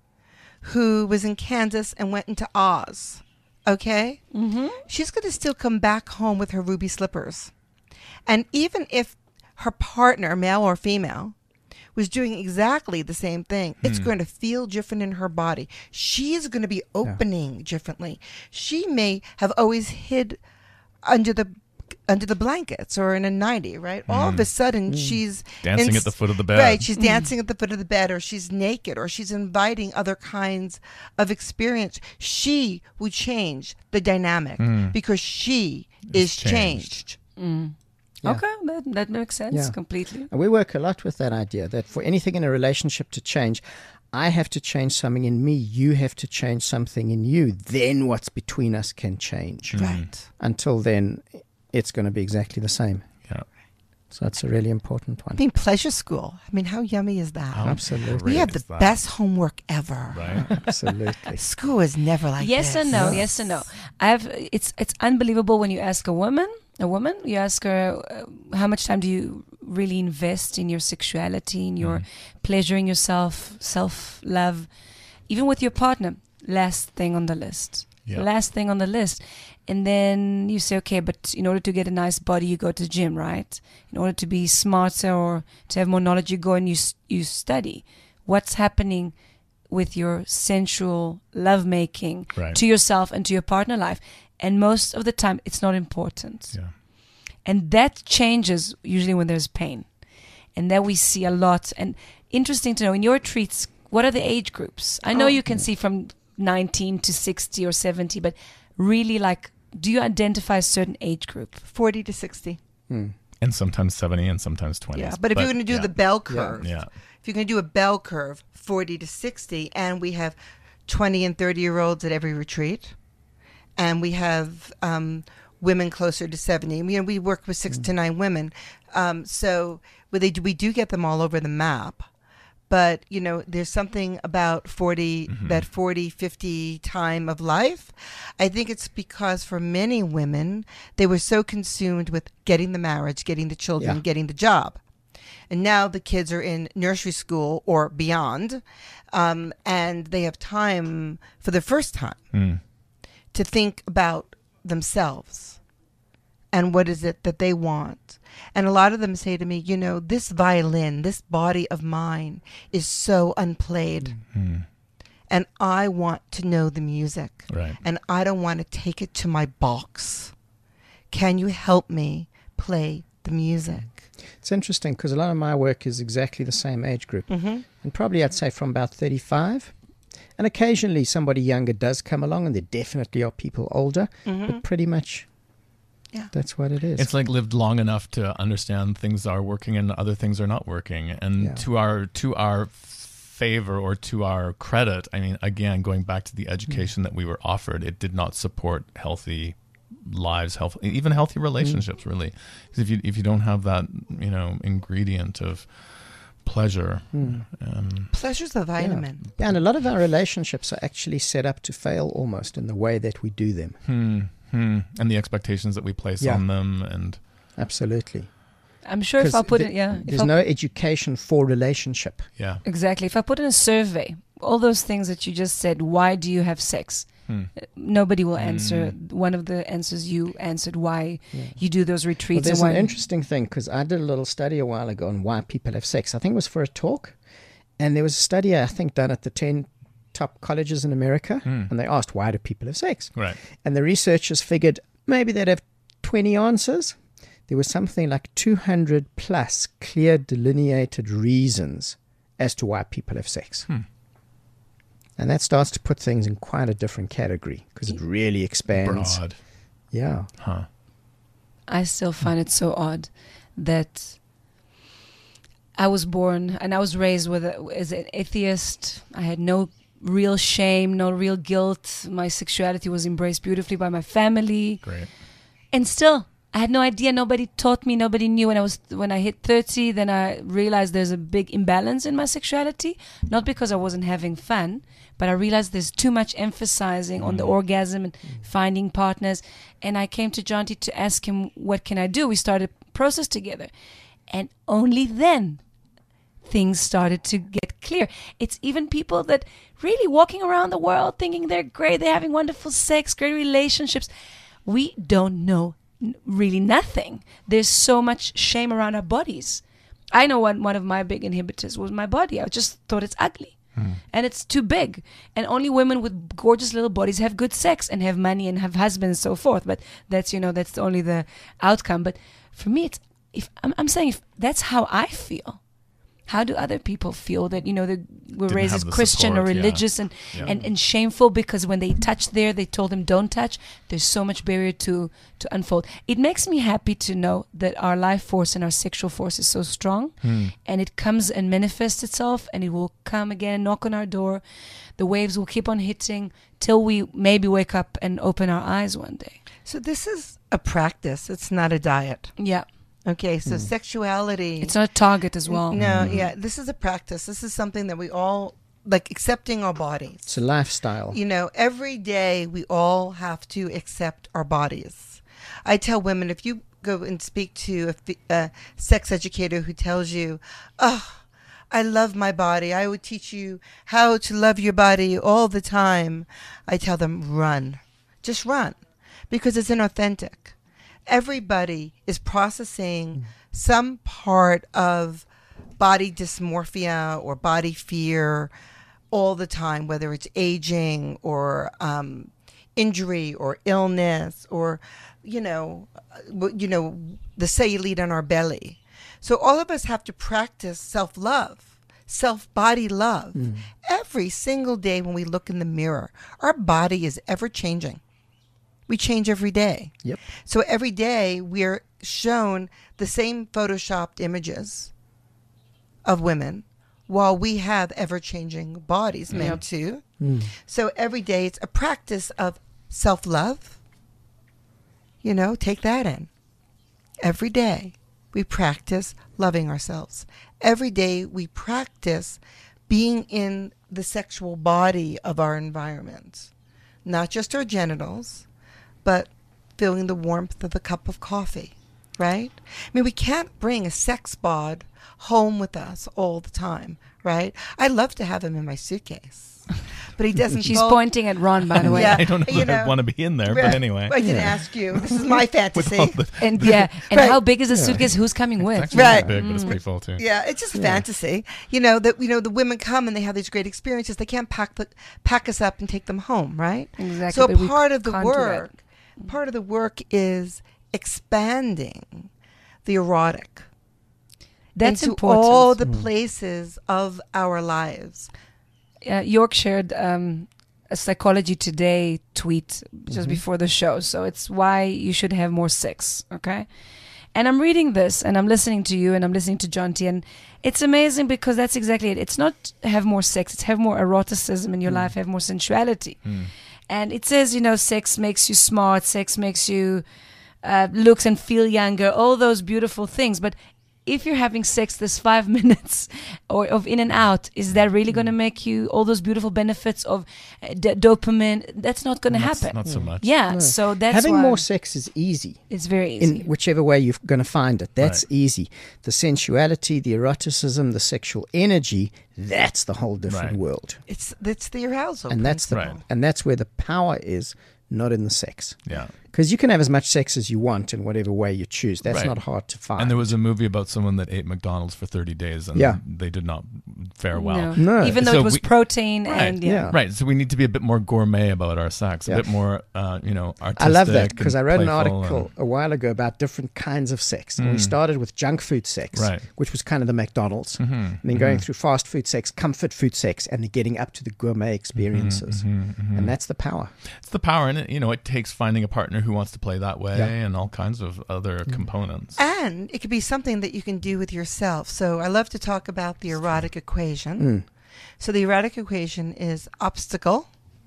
Speaker 9: who was in Kansas and went into Oz. Okay? Mm-hmm. She's going to still come back home with her ruby slippers. And even if her partner, male or female, was doing exactly the same thing, it's going to feel different in her body. She is going to be opening differently. She may have always hid under the under the blankets or in a nightie, right? All of a sudden, she's
Speaker 10: Dancing
Speaker 9: in-
Speaker 10: at the foot of the bed.
Speaker 9: Right, she's dancing at the foot of the bed, or she's naked, or she's inviting other kinds of experience. She would change the dynamic because she is changed.
Speaker 3: Yeah.
Speaker 4: Okay, that, that makes sense
Speaker 3: Yeah.
Speaker 4: completely.
Speaker 3: And we work a lot with that idea that for anything in a relationship to change, I have to change something in me. You have to change something in you. Then what's between us can change.
Speaker 9: Right.
Speaker 3: Until then, it's going to be exactly the same.
Speaker 10: Yeah.
Speaker 3: So it's a really important one.
Speaker 9: I mean, pleasure school. I mean, how yummy is that?
Speaker 10: How
Speaker 3: Absolutely.
Speaker 9: We have the
Speaker 10: is that?
Speaker 9: best homework ever.
Speaker 10: Right.
Speaker 3: Absolutely.
Speaker 9: School is never like
Speaker 4: Yes
Speaker 9: this.
Speaker 4: and no. Yes and no. I have. It's it's unbelievable when you ask a woman. A woman, you ask her, uh, how much time do you really invest in your sexuality, in your pleasuring yourself, self-love, even with your partner? Last thing on the list.
Speaker 10: Yeah.
Speaker 4: Last thing on the list. And then you say, okay, but in order to get a nice body, you go to the gym, right? In order to be smarter or to have more knowledge, you go and you s- you study. What's happening with your sensual lovemaking
Speaker 10: Right.
Speaker 4: to yourself and to your partner life? And most of the time, it's not important.
Speaker 10: Yeah.
Speaker 4: And that changes usually when there's pain. And that we see a lot. And interesting to know, in your retreats, what are the age groups? I know
Speaker 9: Oh.
Speaker 4: you can see from nineteen to sixty or seventy, but really, like, do you identify a certain age group?
Speaker 9: forty to sixty.
Speaker 10: And sometimes seventy and sometimes twenty.
Speaker 9: Yeah, but if you're going to do
Speaker 10: yeah.
Speaker 9: the bell curve,
Speaker 10: Yeah.
Speaker 9: if you're going to do a bell curve, forty to sixty, and we have twenty and thirty year olds at every retreat, and we have um, women closer to seventy. You know, we work with six to nine women, um, so we they do, we do get them all over the map. But you know, there's something about forty, that forty, fifty time of life. I think it's because for many women, they were so consumed with getting the marriage, getting the children,
Speaker 3: Yeah.
Speaker 9: getting the job. And now the kids are in nursery school or beyond, um, and they have time for the first time
Speaker 10: Mm.
Speaker 9: to think about themselves and what is it that they want. And a lot of them say to me, you know, this violin, this body of mine is so unplayed.
Speaker 10: Mm.
Speaker 9: And I want to know the music.
Speaker 10: Right.
Speaker 9: And I don't want to take it to my box. Can you help me play the music?
Speaker 3: It's interesting because a lot of my work is exactly the same age group.
Speaker 9: Mm-hmm.
Speaker 3: And probably I'd say from about thirty-five. And occasionally somebody younger does come along, and there definitely are people older. But pretty much
Speaker 9: Yeah.
Speaker 3: that's what it is.
Speaker 10: It's like lived long enough to understand things are working and other things are not working. And
Speaker 3: Yeah.
Speaker 10: to our to our favor or to our credit, I mean, again, going back to the education that we were offered, it did not support healthy lives, health, even healthy relationships, really. Because if you if you don't have that, you know, ingredient of pleasure, um,
Speaker 9: Pleasure's a vitamin.
Speaker 3: Yeah, and a lot of our relationships are actually set up to fail almost in the way that we do them.
Speaker 10: hmm, hmm, and the expectations that we place
Speaker 3: Yeah.
Speaker 10: on them, and
Speaker 3: Absolutely.
Speaker 4: I'm sure if
Speaker 3: 'Cause
Speaker 4: I put
Speaker 3: the-
Speaker 4: it, yeah. if
Speaker 3: There's
Speaker 4: I-
Speaker 3: no education for relationship.
Speaker 10: yeah,
Speaker 4: Exactly. If I put in a survey, all those things that you just said, why do you have sex?
Speaker 10: Hmm.
Speaker 4: Uh, Nobody will answer. One of the answers you answered why you do those
Speaker 3: Well,
Speaker 4: retreats
Speaker 3: there's
Speaker 4: and why.
Speaker 3: an interesting thing because I did a little study a while ago on why people have sex. I think it was for a talk. And there was a study, I think, done at the ten top colleges in America. And they asked, why do people have sex?
Speaker 10: right,
Speaker 3: And the researchers figured maybe they'd have twenty answers. There was something like two hundred plus clear delineated reasons as to why people have sex.
Speaker 10: Hmm.
Speaker 3: And that starts to put things in quite a different category because it really expands.
Speaker 10: broad,
Speaker 3: Yeah.
Speaker 10: huh?
Speaker 4: I still find it so odd that I was born and I was raised with a, as an atheist. I had no real shame, no real guilt. My sexuality was embraced beautifully by my family.
Speaker 10: Great.
Speaker 4: And still, I had no idea. Nobody taught me. Nobody knew. When I was when I hit thirty, then I realized there's a big imbalance in my sexuality. Not because I wasn't having fun, but I realized there's too much emphasizing on the orgasm and finding partners. And I came to Jonty to ask him, what can I do? We started a process together. And only then things started to get clear. It's even people that really walking around the world thinking they're great, they're having wonderful sex, great relationships. We don't know n- really nothing. There's so much shame around our bodies. I know one, one of my big inhibitors was my body. I just thought it's ugly. And it's too big. And only women with gorgeous little bodies have good sex and have money and have husbands and so forth. But that's, you know, that's only the outcome. But for me, it's, if I'm, I'm saying if that's how I feel, how do other people feel that, you know, they were
Speaker 10: Didn't
Speaker 4: raised
Speaker 10: have
Speaker 4: as
Speaker 10: the
Speaker 4: Christian
Speaker 10: support,
Speaker 4: or
Speaker 10: yeah.
Speaker 4: religious and,
Speaker 10: Yeah.
Speaker 4: and, and shameful because when they touched there, they told them don't touch. There's so much barrier to, to unfold. It makes me happy to know that our life force and our sexual force is so strong
Speaker 10: Hmm.
Speaker 4: and it comes and manifests itself and it will come again, knock on our door. The waves will keep on hitting till we maybe wake up and open our eyes one day.
Speaker 9: So this is a practice. It's not a diet.
Speaker 4: Yeah.
Speaker 9: Okay, so sexuality.
Speaker 4: It's not a target as well.
Speaker 9: No, yeah, this is a practice. This is something that we all, like accepting our bodies.
Speaker 3: It's a lifestyle.
Speaker 9: You know, every day we all have to accept our bodies. I tell women, if you go and speak to a, f- a sex educator who tells you, oh, I love my body, I would teach you how to love your body all the time, I tell them, run. Just run. Because it's inauthentic. Everybody is processing some part of body dysmorphia or body fear all the time, whether it's aging or um, injury or illness or, you know, uh, you know, the cellulite on our belly. So all of us have to practice self-love, self-body love.
Speaker 3: Mm.
Speaker 9: Every single day when we look in the mirror, our body is ever changing. We change every day.
Speaker 3: Yep.
Speaker 9: So every day we're shown the same photoshopped images of women while we have ever-changing bodies, men
Speaker 4: Yep.
Speaker 9: too.
Speaker 3: Mm.
Speaker 9: So every day it's a practice of self-love. You know, take that in. Every day we practice loving ourselves. Every day we practice being in the sexual body of our environment. Not just our genitals, but feeling the warmth of a cup of coffee, right? I mean, we can't bring a sex bod home with us all the time, right? I love to have him in my suitcase, but he doesn't.
Speaker 4: She's
Speaker 9: bulk-
Speaker 4: pointing at Ron, by the way.
Speaker 9: Yeah,
Speaker 10: I don't know
Speaker 9: you
Speaker 10: if I want to be in there,
Speaker 9: Right.
Speaker 10: but anyway.
Speaker 9: I didn't ask you. This is my fantasy.
Speaker 10: With all the-
Speaker 4: And yeah, and
Speaker 9: Right.
Speaker 4: how big is the suitcase? Who's coming with?
Speaker 10: It's actually
Speaker 9: Right.
Speaker 10: not big, but it's
Speaker 4: Mm.
Speaker 10: pretty full too.
Speaker 9: Yeah, it's just a fantasy. You know that you know the women come and they have these great experiences. They can't pack the, pack us up and take them home, right?
Speaker 4: Exactly,
Speaker 9: So
Speaker 4: but we
Speaker 9: part of the
Speaker 4: can't do that.
Speaker 9: work, part of the work is expanding the erotic.
Speaker 4: That's
Speaker 9: into
Speaker 4: important.
Speaker 9: all the places of our lives.
Speaker 4: uh, York shared um, a Psychology Today tweet just
Speaker 3: Mhm.
Speaker 4: before the show. So it's why you should have more sex, okay? And I'm reading this and I'm listening to you and I'm listening to John T. And it's amazing because that's exactly it. It's not have more sex, it's have more eroticism in your life, have more sensuality.
Speaker 10: Mm.
Speaker 4: And it says, you know, sex makes you smart, sex makes you uh, looks and feel younger, all those beautiful things. But if you're having sex this five minutes or of in and out, is that really going to make you all those beautiful benefits of uh, d- dopamine? That's not going to
Speaker 10: Not s-
Speaker 4: happen.
Speaker 10: Not so much.
Speaker 4: Yeah,
Speaker 3: No.
Speaker 4: so that's
Speaker 3: Having
Speaker 4: why
Speaker 3: more sex is easy.
Speaker 4: it's very easy.
Speaker 3: In whichever way you're going to find it. That's
Speaker 10: Right.
Speaker 3: easy. The sensuality, the eroticism, the sexual energy, that's the whole different
Speaker 10: Right.
Speaker 3: world.
Speaker 9: It's it's the arousal.
Speaker 3: And that's the
Speaker 9: principle.
Speaker 10: Right.
Speaker 3: and that's where the power is, not in the sex.
Speaker 10: Yeah.
Speaker 3: Because you can have as much sex as you want in whatever way you choose. That's
Speaker 10: Right.
Speaker 3: not hard to find.
Speaker 10: And there was a movie about someone that ate McDonald's for thirty days and
Speaker 3: Yeah.
Speaker 10: they did not fare well.
Speaker 4: No.
Speaker 3: No.
Speaker 4: Even though
Speaker 10: So
Speaker 4: it was
Speaker 10: we-
Speaker 4: protein
Speaker 10: Right.
Speaker 4: and yeah.
Speaker 3: Yeah.
Speaker 10: Right. So we need to be a bit more gourmet about our sex,
Speaker 3: Yeah.
Speaker 10: a bit more, uh, you know, artistic.
Speaker 3: I love that because I
Speaker 10: and
Speaker 3: read an
Speaker 10: playful
Speaker 3: article
Speaker 10: and-
Speaker 3: a while ago about different kinds of sex. And we
Speaker 10: Mm.
Speaker 3: started with junk food sex,
Speaker 10: Right.
Speaker 3: which was kind of the McDonald's.
Speaker 10: Mhm,
Speaker 3: And then going
Speaker 10: mhm.
Speaker 3: through fast food sex, comfort food sex, and then getting up to the gourmet experiences.
Speaker 10: mhm, mhm.
Speaker 3: And that's the power.
Speaker 10: It's the power in it. You know, it takes finding a partner who wants to play that way
Speaker 3: Yeah.
Speaker 10: and all kinds of other components.
Speaker 9: And it could be something that you can do with yourself. So I love to talk about the erotic equation.
Speaker 3: Mm.
Speaker 9: So the erotic equation is obstacle,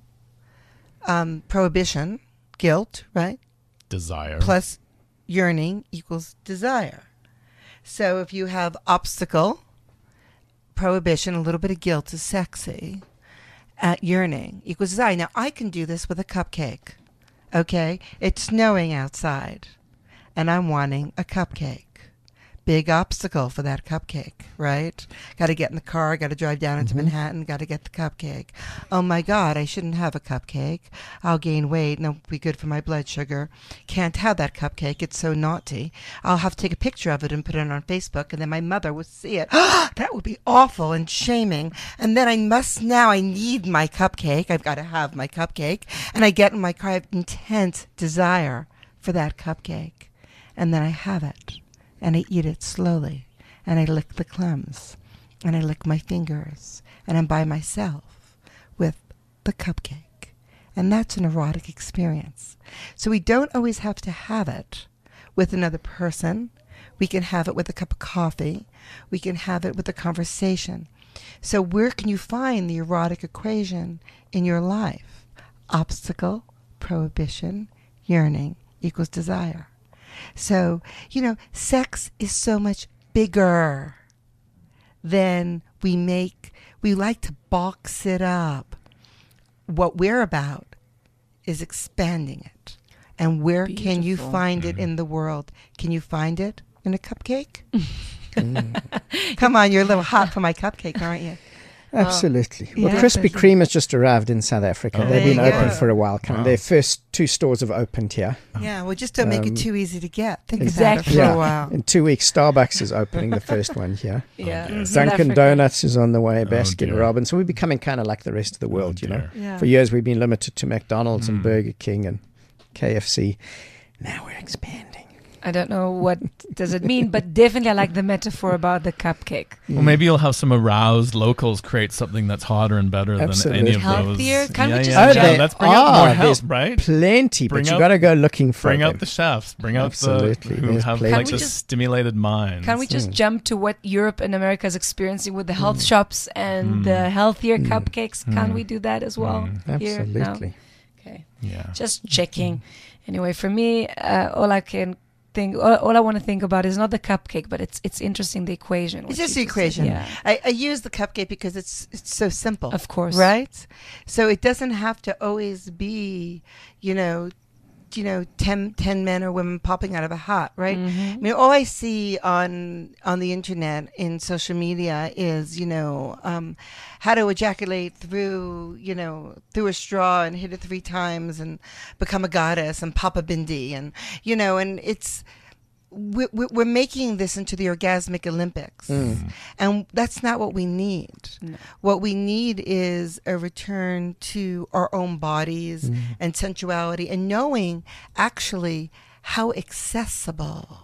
Speaker 9: um, prohibition, guilt, right?
Speaker 10: Desire.
Speaker 9: Plus yearning equals desire. So if you have obstacle, prohibition, a little bit of guilt is sexy. At yearning equals desire. Now I can do this with a cupcake. Okay? It's snowing outside and I'm wanting a cupcake. Big obstacle for that cupcake, right? Got to get in the car, got to drive down into Manhattan, got to get the cupcake. Oh my God, I shouldn't have a cupcake. I'll gain weight and it'll be good for my blood sugar. Can't have that cupcake. It's so naughty. I'll have to take a picture of it and put it on Facebook and then my mother will see it. That would be awful and shaming. And then I must now, I need my cupcake. I've got to have my cupcake. And I get in my car, I have intense desire for that cupcake. And then I have it. And I eat it slowly, and I lick the crumbs, and I lick my fingers and I'm by myself with the cupcake. And that's an erotic experience. So we don't always have to have it with another person. We can have it with a cup of coffee. We can have it with a conversation. So where can you find the erotic equation in your life? Obstacle, prohibition, yearning equals desire. So, you know, sex is so much bigger than we make. We like to box it up. What we're about is expanding it. And where
Speaker 4: Beautiful.
Speaker 9: can you find it in the world? Can you find it in a cupcake? mm. Come on, you're a little hot for my cupcake, aren't you?
Speaker 3: Absolutely.
Speaker 9: Oh,
Speaker 3: well,
Speaker 9: yeah.
Speaker 3: Krispy Kreme has just arrived in South Africa.
Speaker 10: Oh,
Speaker 3: They've
Speaker 9: there
Speaker 3: been
Speaker 9: you
Speaker 3: open
Speaker 9: go.
Speaker 3: for a while. Kind
Speaker 10: Wow.
Speaker 3: of. Their first two stores have opened here.
Speaker 9: Yeah, well, just don't make
Speaker 3: Um,
Speaker 9: it too easy to get. Think
Speaker 4: Exactly.
Speaker 9: about it for
Speaker 3: Yeah.
Speaker 9: a while.
Speaker 3: In two weeks, Starbucks is opening the first one here.
Speaker 4: Yeah.
Speaker 10: dear.
Speaker 4: South
Speaker 3: Dunkin'
Speaker 4: Africa.
Speaker 3: Donuts is on the way,
Speaker 10: Oh,
Speaker 3: Baskin
Speaker 10: dear.
Speaker 3: Robbins. So we're becoming kind of like the rest of the world, you know.
Speaker 10: dear.
Speaker 9: Yeah.
Speaker 3: For years, we've been limited to McDonald's and
Speaker 10: Mm.
Speaker 3: Burger King and K F C. Now we're expanding.
Speaker 4: I don't know what does it mean, but definitely I like the metaphor about the cupcake.
Speaker 10: Well, maybe you'll have some aroused locals create something that's hotter and better
Speaker 3: Absolutely.
Speaker 10: than any of
Speaker 4: Healthier?
Speaker 10: those.
Speaker 4: Can't we
Speaker 10: yeah,
Speaker 4: just
Speaker 10: yeah,
Speaker 3: Oh,
Speaker 10: yeah.
Speaker 3: they
Speaker 10: Let's bring out
Speaker 3: are.
Speaker 10: more help,
Speaker 3: There's
Speaker 10: right?
Speaker 3: Plenty,
Speaker 10: Bring
Speaker 3: but you
Speaker 10: out-
Speaker 3: got to go looking for
Speaker 10: Bring
Speaker 3: them.
Speaker 10: out the chefs. Bring out
Speaker 3: Absolutely.
Speaker 10: the who
Speaker 3: There's
Speaker 10: have
Speaker 3: plenty.
Speaker 10: like
Speaker 4: Can we
Speaker 10: the
Speaker 4: just-
Speaker 10: stimulated minds.
Speaker 4: Can we just
Speaker 3: Mm.
Speaker 4: jump to what Europe and America is experiencing with the health shops and
Speaker 10: Mm.
Speaker 4: the healthier
Speaker 3: Mm.
Speaker 4: cupcakes? Can
Speaker 10: Mm.
Speaker 4: we do that as well
Speaker 10: Mm.
Speaker 4: here? No?
Speaker 3: Absolutely.
Speaker 4: Okay.
Speaker 10: Yeah.
Speaker 4: Just checking. Anyway, for me, uh, all I can think, all, all I want to think about is not the cupcake, but it's it's interesting the equation. what
Speaker 9: It's just
Speaker 4: you
Speaker 9: the
Speaker 4: said.
Speaker 9: equation.
Speaker 4: Yeah.
Speaker 9: I, I use the cupcake because it's it's so simple.
Speaker 4: Of course.
Speaker 9: Right? So it doesn't have to always be, you know, you know, ten, ten men or women popping out of a hat, right?
Speaker 4: Mhm.
Speaker 9: I mean, all I see on on the internet, in social media, is, you know, um, how to ejaculate through, you know, through a straw and hit it three times and become a goddess and pop a bindi, and, you know, and it's, we- we- we're making this into the orgasmic Olympics.
Speaker 3: Mm.
Speaker 9: And that's not what we need.
Speaker 4: No.
Speaker 9: What we need is a return to our own bodies
Speaker 3: Mm.
Speaker 9: and sensuality, and knowing actually how accessible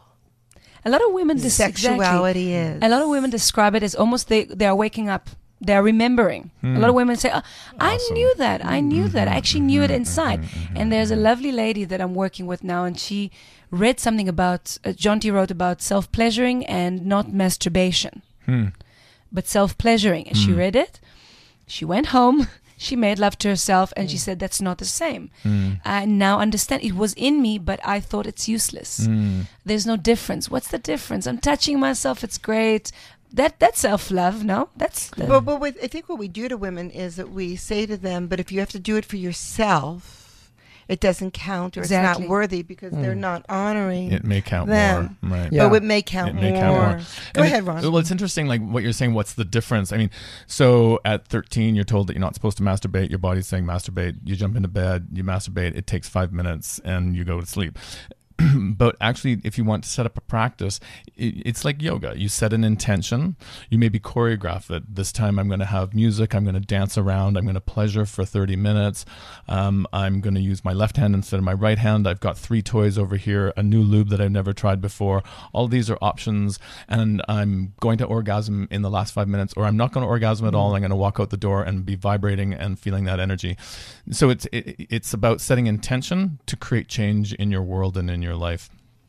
Speaker 4: A lot of women dis-
Speaker 9: sexuality
Speaker 4: exactly.
Speaker 9: is.
Speaker 4: A lot of women describe it as almost they they are waking up. They are remembering. A lot of women say, oh, "I
Speaker 10: Awesome.
Speaker 4: knew that. I knew that. I actually knew it inside." And there's a lovely lady that I'm working with now, and she read something about uh, John T. wrote about self-pleasuring and not masturbation,
Speaker 10: Hmm.
Speaker 4: but self-pleasuring. And she
Speaker 10: Mm.
Speaker 4: read it. She went home. She made love to herself, and she said, "That's not the same."
Speaker 10: Mm.
Speaker 4: I now understand. It was in me, but I thought it's useless.
Speaker 10: Mm.
Speaker 4: There's no difference. What's the difference? I'm touching myself. It's great. That that's self-love. No, that's the,
Speaker 9: But, but what, I think what we do to women is that we say to them, but if you have to do it for yourself, it doesn't count, or
Speaker 4: Exactly.
Speaker 9: it's not worthy, because they're not honoring
Speaker 10: It may count
Speaker 9: them.
Speaker 10: more, right?
Speaker 3: Yeah.
Speaker 9: But it may count
Speaker 10: It may
Speaker 9: more.
Speaker 10: count more.
Speaker 9: Go
Speaker 10: And
Speaker 9: ahead,
Speaker 10: it-
Speaker 9: Ron.
Speaker 10: Well, it's interesting, like what you're saying. What's the difference? I mean, so at thirteen, you're told that you're not supposed to masturbate. Your body's saying masturbate. You jump into bed, you masturbate. It takes five minutes, and you go to sleep. But actually, if you want to set up a practice, it, it's like yoga. You set an intention. You maybe choreograph it. This time I'm going to have music. I'm going to dance around. I'm going to pleasure for thirty minutes. Um, I'm going to use my left hand instead of my right hand. I've got three toys over here, a new lube that I've never tried before. All these are options. And I'm going to orgasm in the last five minutes, or I'm not going to orgasm at all. I'm going to walk out the door and be vibrating and feeling that energy. So it's it, it's about setting intention to create change in your world and in your life.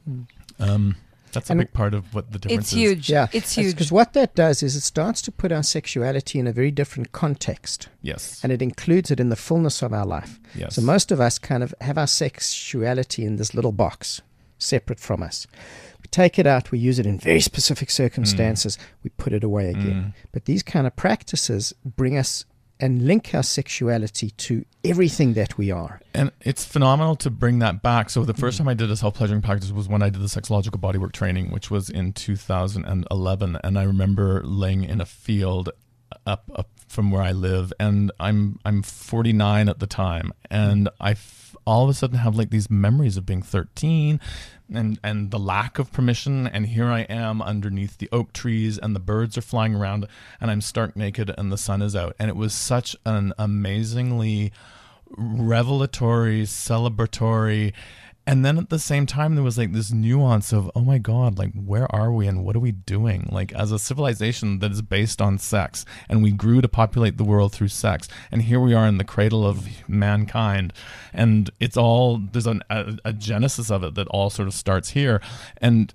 Speaker 10: Um, that's a
Speaker 3: And
Speaker 10: big part of what the difference
Speaker 4: it's
Speaker 10: is.
Speaker 4: huge.
Speaker 3: Yeah,
Speaker 4: It's huge.
Speaker 3: Because what that does is it starts to put our sexuality in a very different context,
Speaker 10: Yes.
Speaker 3: and it includes it in the fullness of our life.
Speaker 10: Yes.
Speaker 3: So most of us kind of have our sexuality in this little box, separate from us. We take it out, we use it in very specific circumstances, we put it away again.
Speaker 10: Mm.
Speaker 3: But these kind of practices bring us and link our sexuality to everything that we are.
Speaker 10: And it's phenomenal to bring that back. So the first time I did a self-pleasuring practice was when I did the sexological bodywork training, which was in two thousand eleven. And I remember laying in a field up up from where I live, and I'm I'm forty-nine at the time, and I f- all of a sudden have like these memories of being thirteen, and and the lack of permission, and here I am underneath the oak trees, and the birds are flying around, and I'm stark naked, and the sun is out, and it was such an amazingly revelatory, celebratory, And then at the same time, there was like this nuance of, oh my God, like, where are we and what are we doing? Like, as a civilization that is based on sex, and we grew to populate the world through sex, and here we are in the cradle of mankind, and it's all, there's an, a, a genesis of it that all sort of starts here. And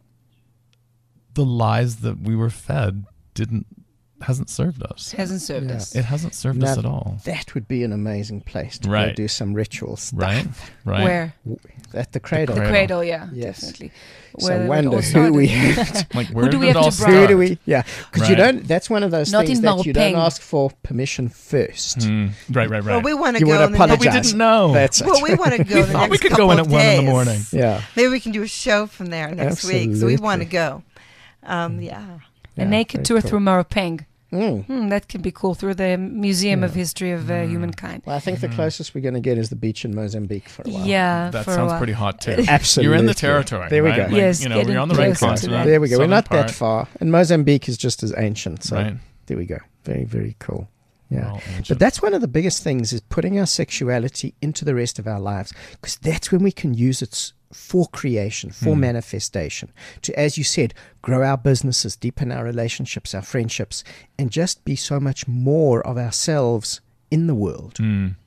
Speaker 10: the lies that we were fed didn't, hasn't served us.
Speaker 4: Hasn't served
Speaker 3: Yeah.
Speaker 4: us.
Speaker 10: It hasn't served
Speaker 3: Now,
Speaker 10: us at all.
Speaker 3: That would be an amazing place to
Speaker 10: Right.
Speaker 3: go do some ritual stuff.
Speaker 10: Right? Right.
Speaker 4: Where?
Speaker 3: At the cradle.
Speaker 4: The
Speaker 10: Cradle.
Speaker 4: cradle, yeah,
Speaker 3: Yes.
Speaker 4: definitely.
Speaker 3: So
Speaker 4: Where
Speaker 3: I
Speaker 4: it
Speaker 3: wonder
Speaker 4: all
Speaker 3: who we
Speaker 4: started.
Speaker 3: have.
Speaker 10: Like,
Speaker 4: Who
Speaker 10: where
Speaker 4: do we
Speaker 10: did it
Speaker 4: have
Speaker 10: all
Speaker 4: to
Speaker 10: start?
Speaker 4: bribe?
Speaker 3: Who do we? Yeah, because you
Speaker 10: Right.
Speaker 3: don't. That's one of those
Speaker 4: Not
Speaker 3: things
Speaker 4: in
Speaker 3: that you don't
Speaker 4: Malpeng.
Speaker 3: ask for permission first.
Speaker 10: Hmm. Right, right, right.
Speaker 9: Well, we want to
Speaker 3: You
Speaker 9: go
Speaker 3: would
Speaker 9: in the
Speaker 3: apologize.
Speaker 10: But we didn't know.
Speaker 3: That's
Speaker 9: Well, we want to go.
Speaker 10: We
Speaker 9: the
Speaker 10: thought we
Speaker 9: next
Speaker 10: could go in
Speaker 9: couple
Speaker 10: at
Speaker 9: of
Speaker 10: one in the
Speaker 9: days.
Speaker 10: morning.
Speaker 3: yeah.
Speaker 9: Maybe we can do a show from there next week. So we want to go. Um, yeah.
Speaker 4: A
Speaker 3: Yeah,
Speaker 4: naked
Speaker 3: very
Speaker 4: tour
Speaker 3: cool.
Speaker 4: through Marapeng.
Speaker 3: Mm.
Speaker 4: Hmm, that can be cool, through the Museum of History of uh, Humankind.
Speaker 3: Well, I think the closest we're going to get is the beach in Mozambique for a while.
Speaker 4: Yeah,
Speaker 10: That
Speaker 4: for a
Speaker 10: sounds
Speaker 4: while.
Speaker 10: pretty hot too.
Speaker 3: Absolutely.
Speaker 10: You're in the territory.
Speaker 3: There we
Speaker 10: right?
Speaker 3: go.
Speaker 10: Like,
Speaker 4: Yes,
Speaker 10: you know,
Speaker 4: getting
Speaker 10: we're on the right
Speaker 4: closer to
Speaker 10: continent.
Speaker 4: that.
Speaker 3: There we go. We're
Speaker 10: southern
Speaker 3: not
Speaker 10: part.
Speaker 3: that far, and Mozambique is just as ancient. So
Speaker 10: Right.
Speaker 3: there we go. Very, very cool. Yeah.
Speaker 10: Well, ancient.
Speaker 3: But that's one of the biggest things, is putting our sexuality into the rest of our lives, because that's when we can use it s- for creation, for
Speaker 10: Mm.
Speaker 3: manifestation, to, as you said, grow our businesses, deepen our relationships, our friendships, and just be so much more of ourselves in the world.
Speaker 10: Mm.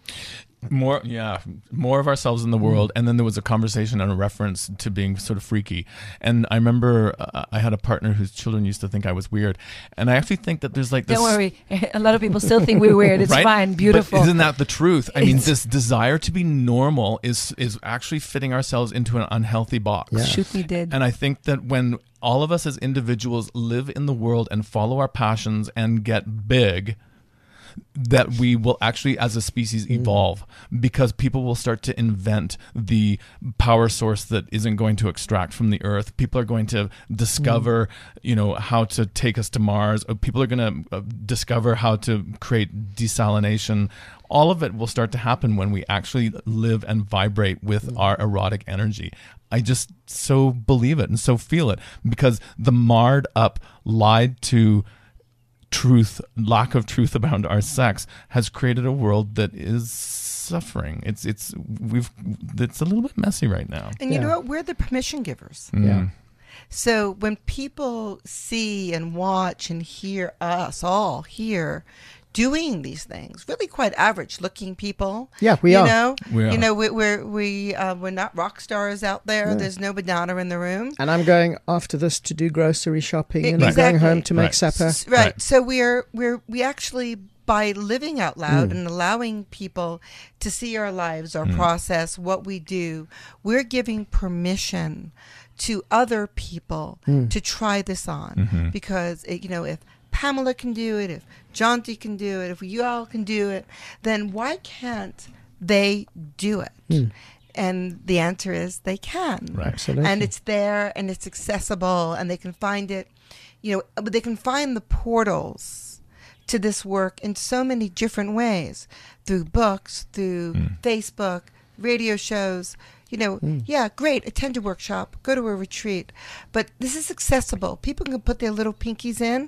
Speaker 10: More, yeah, more of ourselves in the world. And then there was a conversation and a reference to being sort of freaky. And I remember uh, I had a partner whose children used to think I was weird. And I actually think that there's like this.
Speaker 4: Don't worry. A lot of people still think we're weird. It's
Speaker 10: Right?
Speaker 4: fine. Beautiful.
Speaker 10: But isn't that the truth? I mean,
Speaker 4: It's-
Speaker 10: this desire to be normal is is actually fitting ourselves into an unhealthy box.
Speaker 3: Yeah.
Speaker 4: Shoot me dead.
Speaker 10: And I think that when all of us as individuals live in the world and follow our passions and get big, that we will actually as a species evolve, because people will start to invent the power source that isn't going to extract from the earth. People are going to discover, you know, how to take us to Mars. Uh, People are going to uh, discover how to create desalination. All of it will start to happen when we actually live and vibrate with our erotic energy. I just so believe it and so feel it, because the marred up, lied to truth, lack of truth about our sex has created a world that is suffering. It's it's we've it's a little bit messy right now.
Speaker 9: And you
Speaker 3: Yeah.
Speaker 9: know what? We're the permission givers.
Speaker 3: Yeah.
Speaker 9: So when people see and watch and hear us all here doing these things, really quite average looking people.
Speaker 3: Yeah, we
Speaker 9: you
Speaker 3: are.
Speaker 9: Know,
Speaker 10: We are.
Speaker 9: You know, we, we're we uh, we're not rock stars out there.
Speaker 3: No.
Speaker 9: There's no banana in the room.
Speaker 3: And I'm going after this to do grocery shopping, and I'm
Speaker 9: Exactly.
Speaker 3: going home to make
Speaker 10: Right.
Speaker 3: supper.
Speaker 9: S- Right.
Speaker 10: Right.
Speaker 9: So we're we're we actually, by living out loud
Speaker 3: Mm.
Speaker 9: and allowing people to see our lives, our
Speaker 10: Mm.
Speaker 9: process, what we do, we're giving permission to other people
Speaker 3: Mm.
Speaker 9: to try this on.
Speaker 10: Mhm.
Speaker 9: Because it, you know, if Pamela can do it, if Jonty can do it, if you all can do it, then why can't they do it?
Speaker 3: Mm.
Speaker 9: And the answer is they can.
Speaker 10: Right.
Speaker 3: Absolutely.
Speaker 9: And it's there and it's accessible and they can find it, you know, but they can find the portals to this work in so many different ways, through books, through
Speaker 10: Mm.
Speaker 9: Facebook, radio shows. You know,
Speaker 3: Mm.
Speaker 9: yeah, great, attend a workshop, go to a retreat. But this is accessible. People can put their little pinkies in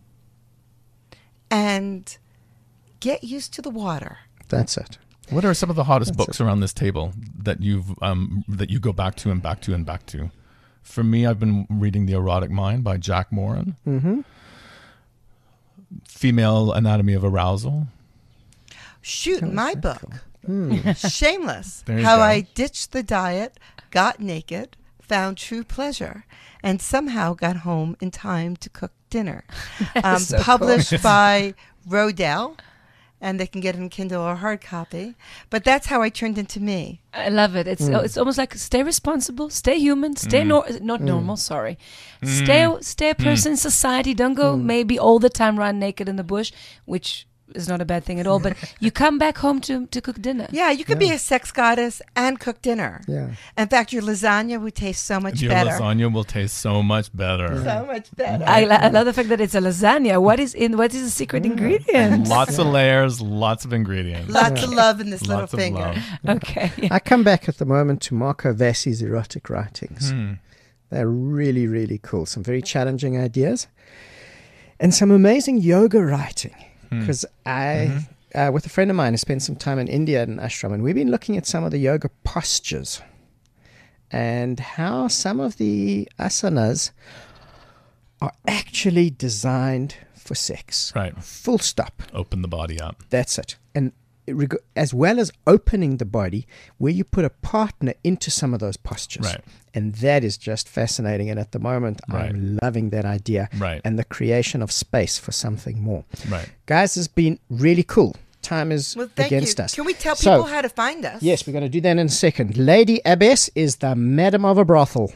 Speaker 9: and get used to the water.
Speaker 3: That's it.
Speaker 10: What are some of the hottest
Speaker 3: That's
Speaker 10: books around this table that you've um, that you go back to and back to and back to? For me, I've been reading The Erotic Mind by Jack Moran.
Speaker 3: Mm-hmm.
Speaker 10: Female Anatomy of Arousal.
Speaker 9: Shoot,
Speaker 3: How is
Speaker 9: my
Speaker 3: that
Speaker 9: book,
Speaker 3: cool? Mm.
Speaker 9: Shameless,
Speaker 10: There you
Speaker 9: How
Speaker 10: go.
Speaker 9: I Ditched the Diet, Got Naked, Found True Pleasure, and somehow got home in time to cook dinner. Um,
Speaker 4: so cool.
Speaker 9: published by Rodale, and they can get it in Kindle or hard copy. But that's how I turned into me.
Speaker 4: I love it. It's
Speaker 3: Mm.
Speaker 4: it's almost like stay responsible, stay human, stay
Speaker 10: Mm.
Speaker 4: nor- not
Speaker 3: Mm.
Speaker 4: normal. Sorry,
Speaker 10: Mm.
Speaker 4: stay stay a person in society. Don't go
Speaker 3: Mm.
Speaker 4: maybe all the time run naked in the bush, which is not a bad thing at all. But you come back home to to cook dinner.
Speaker 9: Yeah, you could be a sex goddess and cook dinner.
Speaker 3: Yeah.
Speaker 9: In fact, your lasagna would taste so much
Speaker 10: Your
Speaker 9: better.
Speaker 10: lasagna will taste so much better.
Speaker 9: So much better.
Speaker 4: I, lo- I love the fact that it's a lasagna. What is in? What is the secret ingredient?
Speaker 10: Lots of layers, lots of ingredients.
Speaker 9: Lots of love in this little
Speaker 10: Lots of
Speaker 9: finger.
Speaker 10: love.
Speaker 4: Okay. yeah.
Speaker 3: I come back at the moment to Marco Vassi's erotic writings.
Speaker 10: Hmm.
Speaker 3: They're really, really cool. Some very challenging ideas and some amazing yoga writing.
Speaker 10: Hmm.
Speaker 3: Because I,
Speaker 10: Mm-hmm.
Speaker 3: uh, with a friend of mine, I spent some time in India in ashram, and we've been looking at some of the yoga postures and how some of the asanas are actually designed for sex.
Speaker 10: Right.
Speaker 3: Full stop.
Speaker 10: Open the body up.
Speaker 3: That's it. And reg- as well as opening the body, where you put a partner into some of those postures.
Speaker 10: Right.
Speaker 3: And that is just fascinating. And at the moment,
Speaker 10: Right.
Speaker 3: I'm loving that idea.
Speaker 10: Right.
Speaker 3: And the creation of space for something more.
Speaker 10: Right.
Speaker 3: Guys, it's been really cool. Time is
Speaker 9: Well, thank
Speaker 3: against
Speaker 9: you.
Speaker 3: us.
Speaker 9: Can we tell
Speaker 3: So,
Speaker 9: people how to find us?
Speaker 3: yes, we're going to do that in a second. Lady Abbess is the madam of a brothel.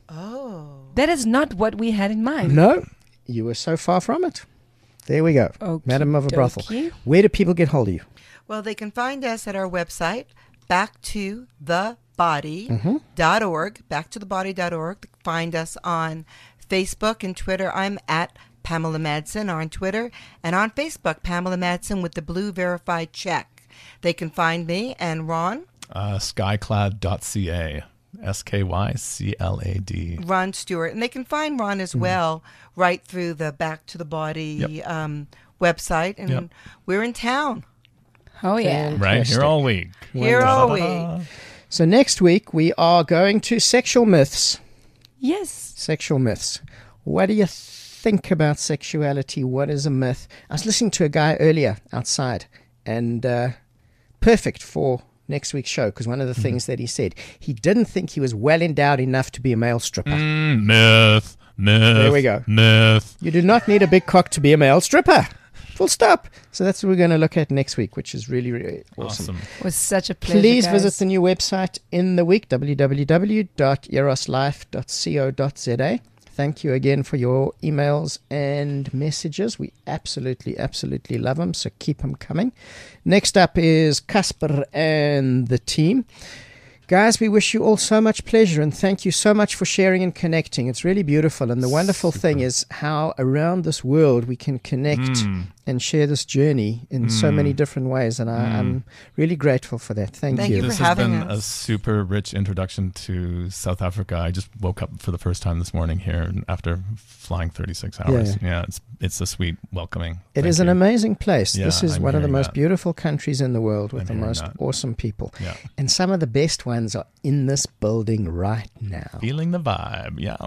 Speaker 9: Oh.
Speaker 4: That is not what we had in mind.
Speaker 3: No, you were so far from it. There we go.
Speaker 4: Okie
Speaker 3: Madam of a brothel.
Speaker 4: dokie.
Speaker 3: Where do people get hold of you?
Speaker 9: Well, they can find us at our website, back to the body
Speaker 3: Mm-hmm.
Speaker 9: dot org, back to the body dot org. Find us on Facebook and Twitter. I'm at Pamela Madsen on Twitter, and on Facebook, Pamela Madsen with the blue verified check. They can find me and Ron,
Speaker 10: Uh, skyclad dot c a. S K Y C L A D.
Speaker 9: Ron Stewart, and they can find Ron as well right through the Back to the Body
Speaker 10: Yep.
Speaker 9: um, website, and
Speaker 10: Yep.
Speaker 9: we're in town.
Speaker 4: Oh, yeah.
Speaker 10: Right? Here
Speaker 3: Fantastic.
Speaker 10: all week.
Speaker 9: Here all
Speaker 10: Da-da-da-da.
Speaker 9: week.
Speaker 3: So next week we are going to sexual myths.
Speaker 4: Yes.
Speaker 3: Sexual myths. What do you think about sexuality? What is a myth? I was listening to a guy earlier outside, and uh, perfect for next week's show, because one of the
Speaker 10: Mm-hmm.
Speaker 3: things that he said, he didn't think he was well endowed enough to be a male stripper.
Speaker 10: Mm, myth. Myth.
Speaker 3: There we go.
Speaker 10: Myth.
Speaker 3: You do not need a big cock to be a male stripper. Full stop. So that's what we're going to look at next week, which is really, really awesome.
Speaker 10: Awesome.
Speaker 4: It was such a pleasure.
Speaker 3: Please
Speaker 4: guys.
Speaker 3: visit the new website in the week, w w w dot eros life dot co dot z a. Thank you again for your emails and messages. We absolutely, absolutely love them, so keep them coming. Next up is Casper and the team. Guys, we wish you all so much pleasure, and thank you so much for sharing and connecting. It's really beautiful, and the wonderful thing is how around this world we can connect
Speaker 10: Mm.
Speaker 3: and share this journey in so
Speaker 10: Mm.
Speaker 3: many different ways, and I,
Speaker 10: Mm.
Speaker 3: I'm really grateful for that. Thank,
Speaker 9: Thank you for
Speaker 10: This
Speaker 9: having
Speaker 10: has been
Speaker 9: us.
Speaker 10: a super rich introduction to South Africa. I just woke up for the first time this morning here after flying thirty-six hours.
Speaker 3: Yeah.
Speaker 10: Yeah, it's it's a sweet welcoming.
Speaker 3: It
Speaker 10: Thank
Speaker 3: is an
Speaker 10: you.
Speaker 3: amazing place.
Speaker 10: Yeah,
Speaker 3: this is
Speaker 10: I'm
Speaker 3: one of the
Speaker 10: hearing
Speaker 3: most
Speaker 10: that.
Speaker 3: beautiful countries in the world with
Speaker 10: I'm
Speaker 3: the
Speaker 10: hearing
Speaker 3: most
Speaker 10: that.
Speaker 3: awesome people.
Speaker 10: Yeah.
Speaker 3: And some of the best ones are in this building right now.
Speaker 10: Feeling the vibe. Yeah.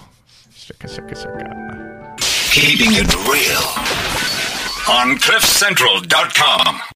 Speaker 10: Shaka, shaka, shaka.
Speaker 1: Keeping it real on cliff central dot com.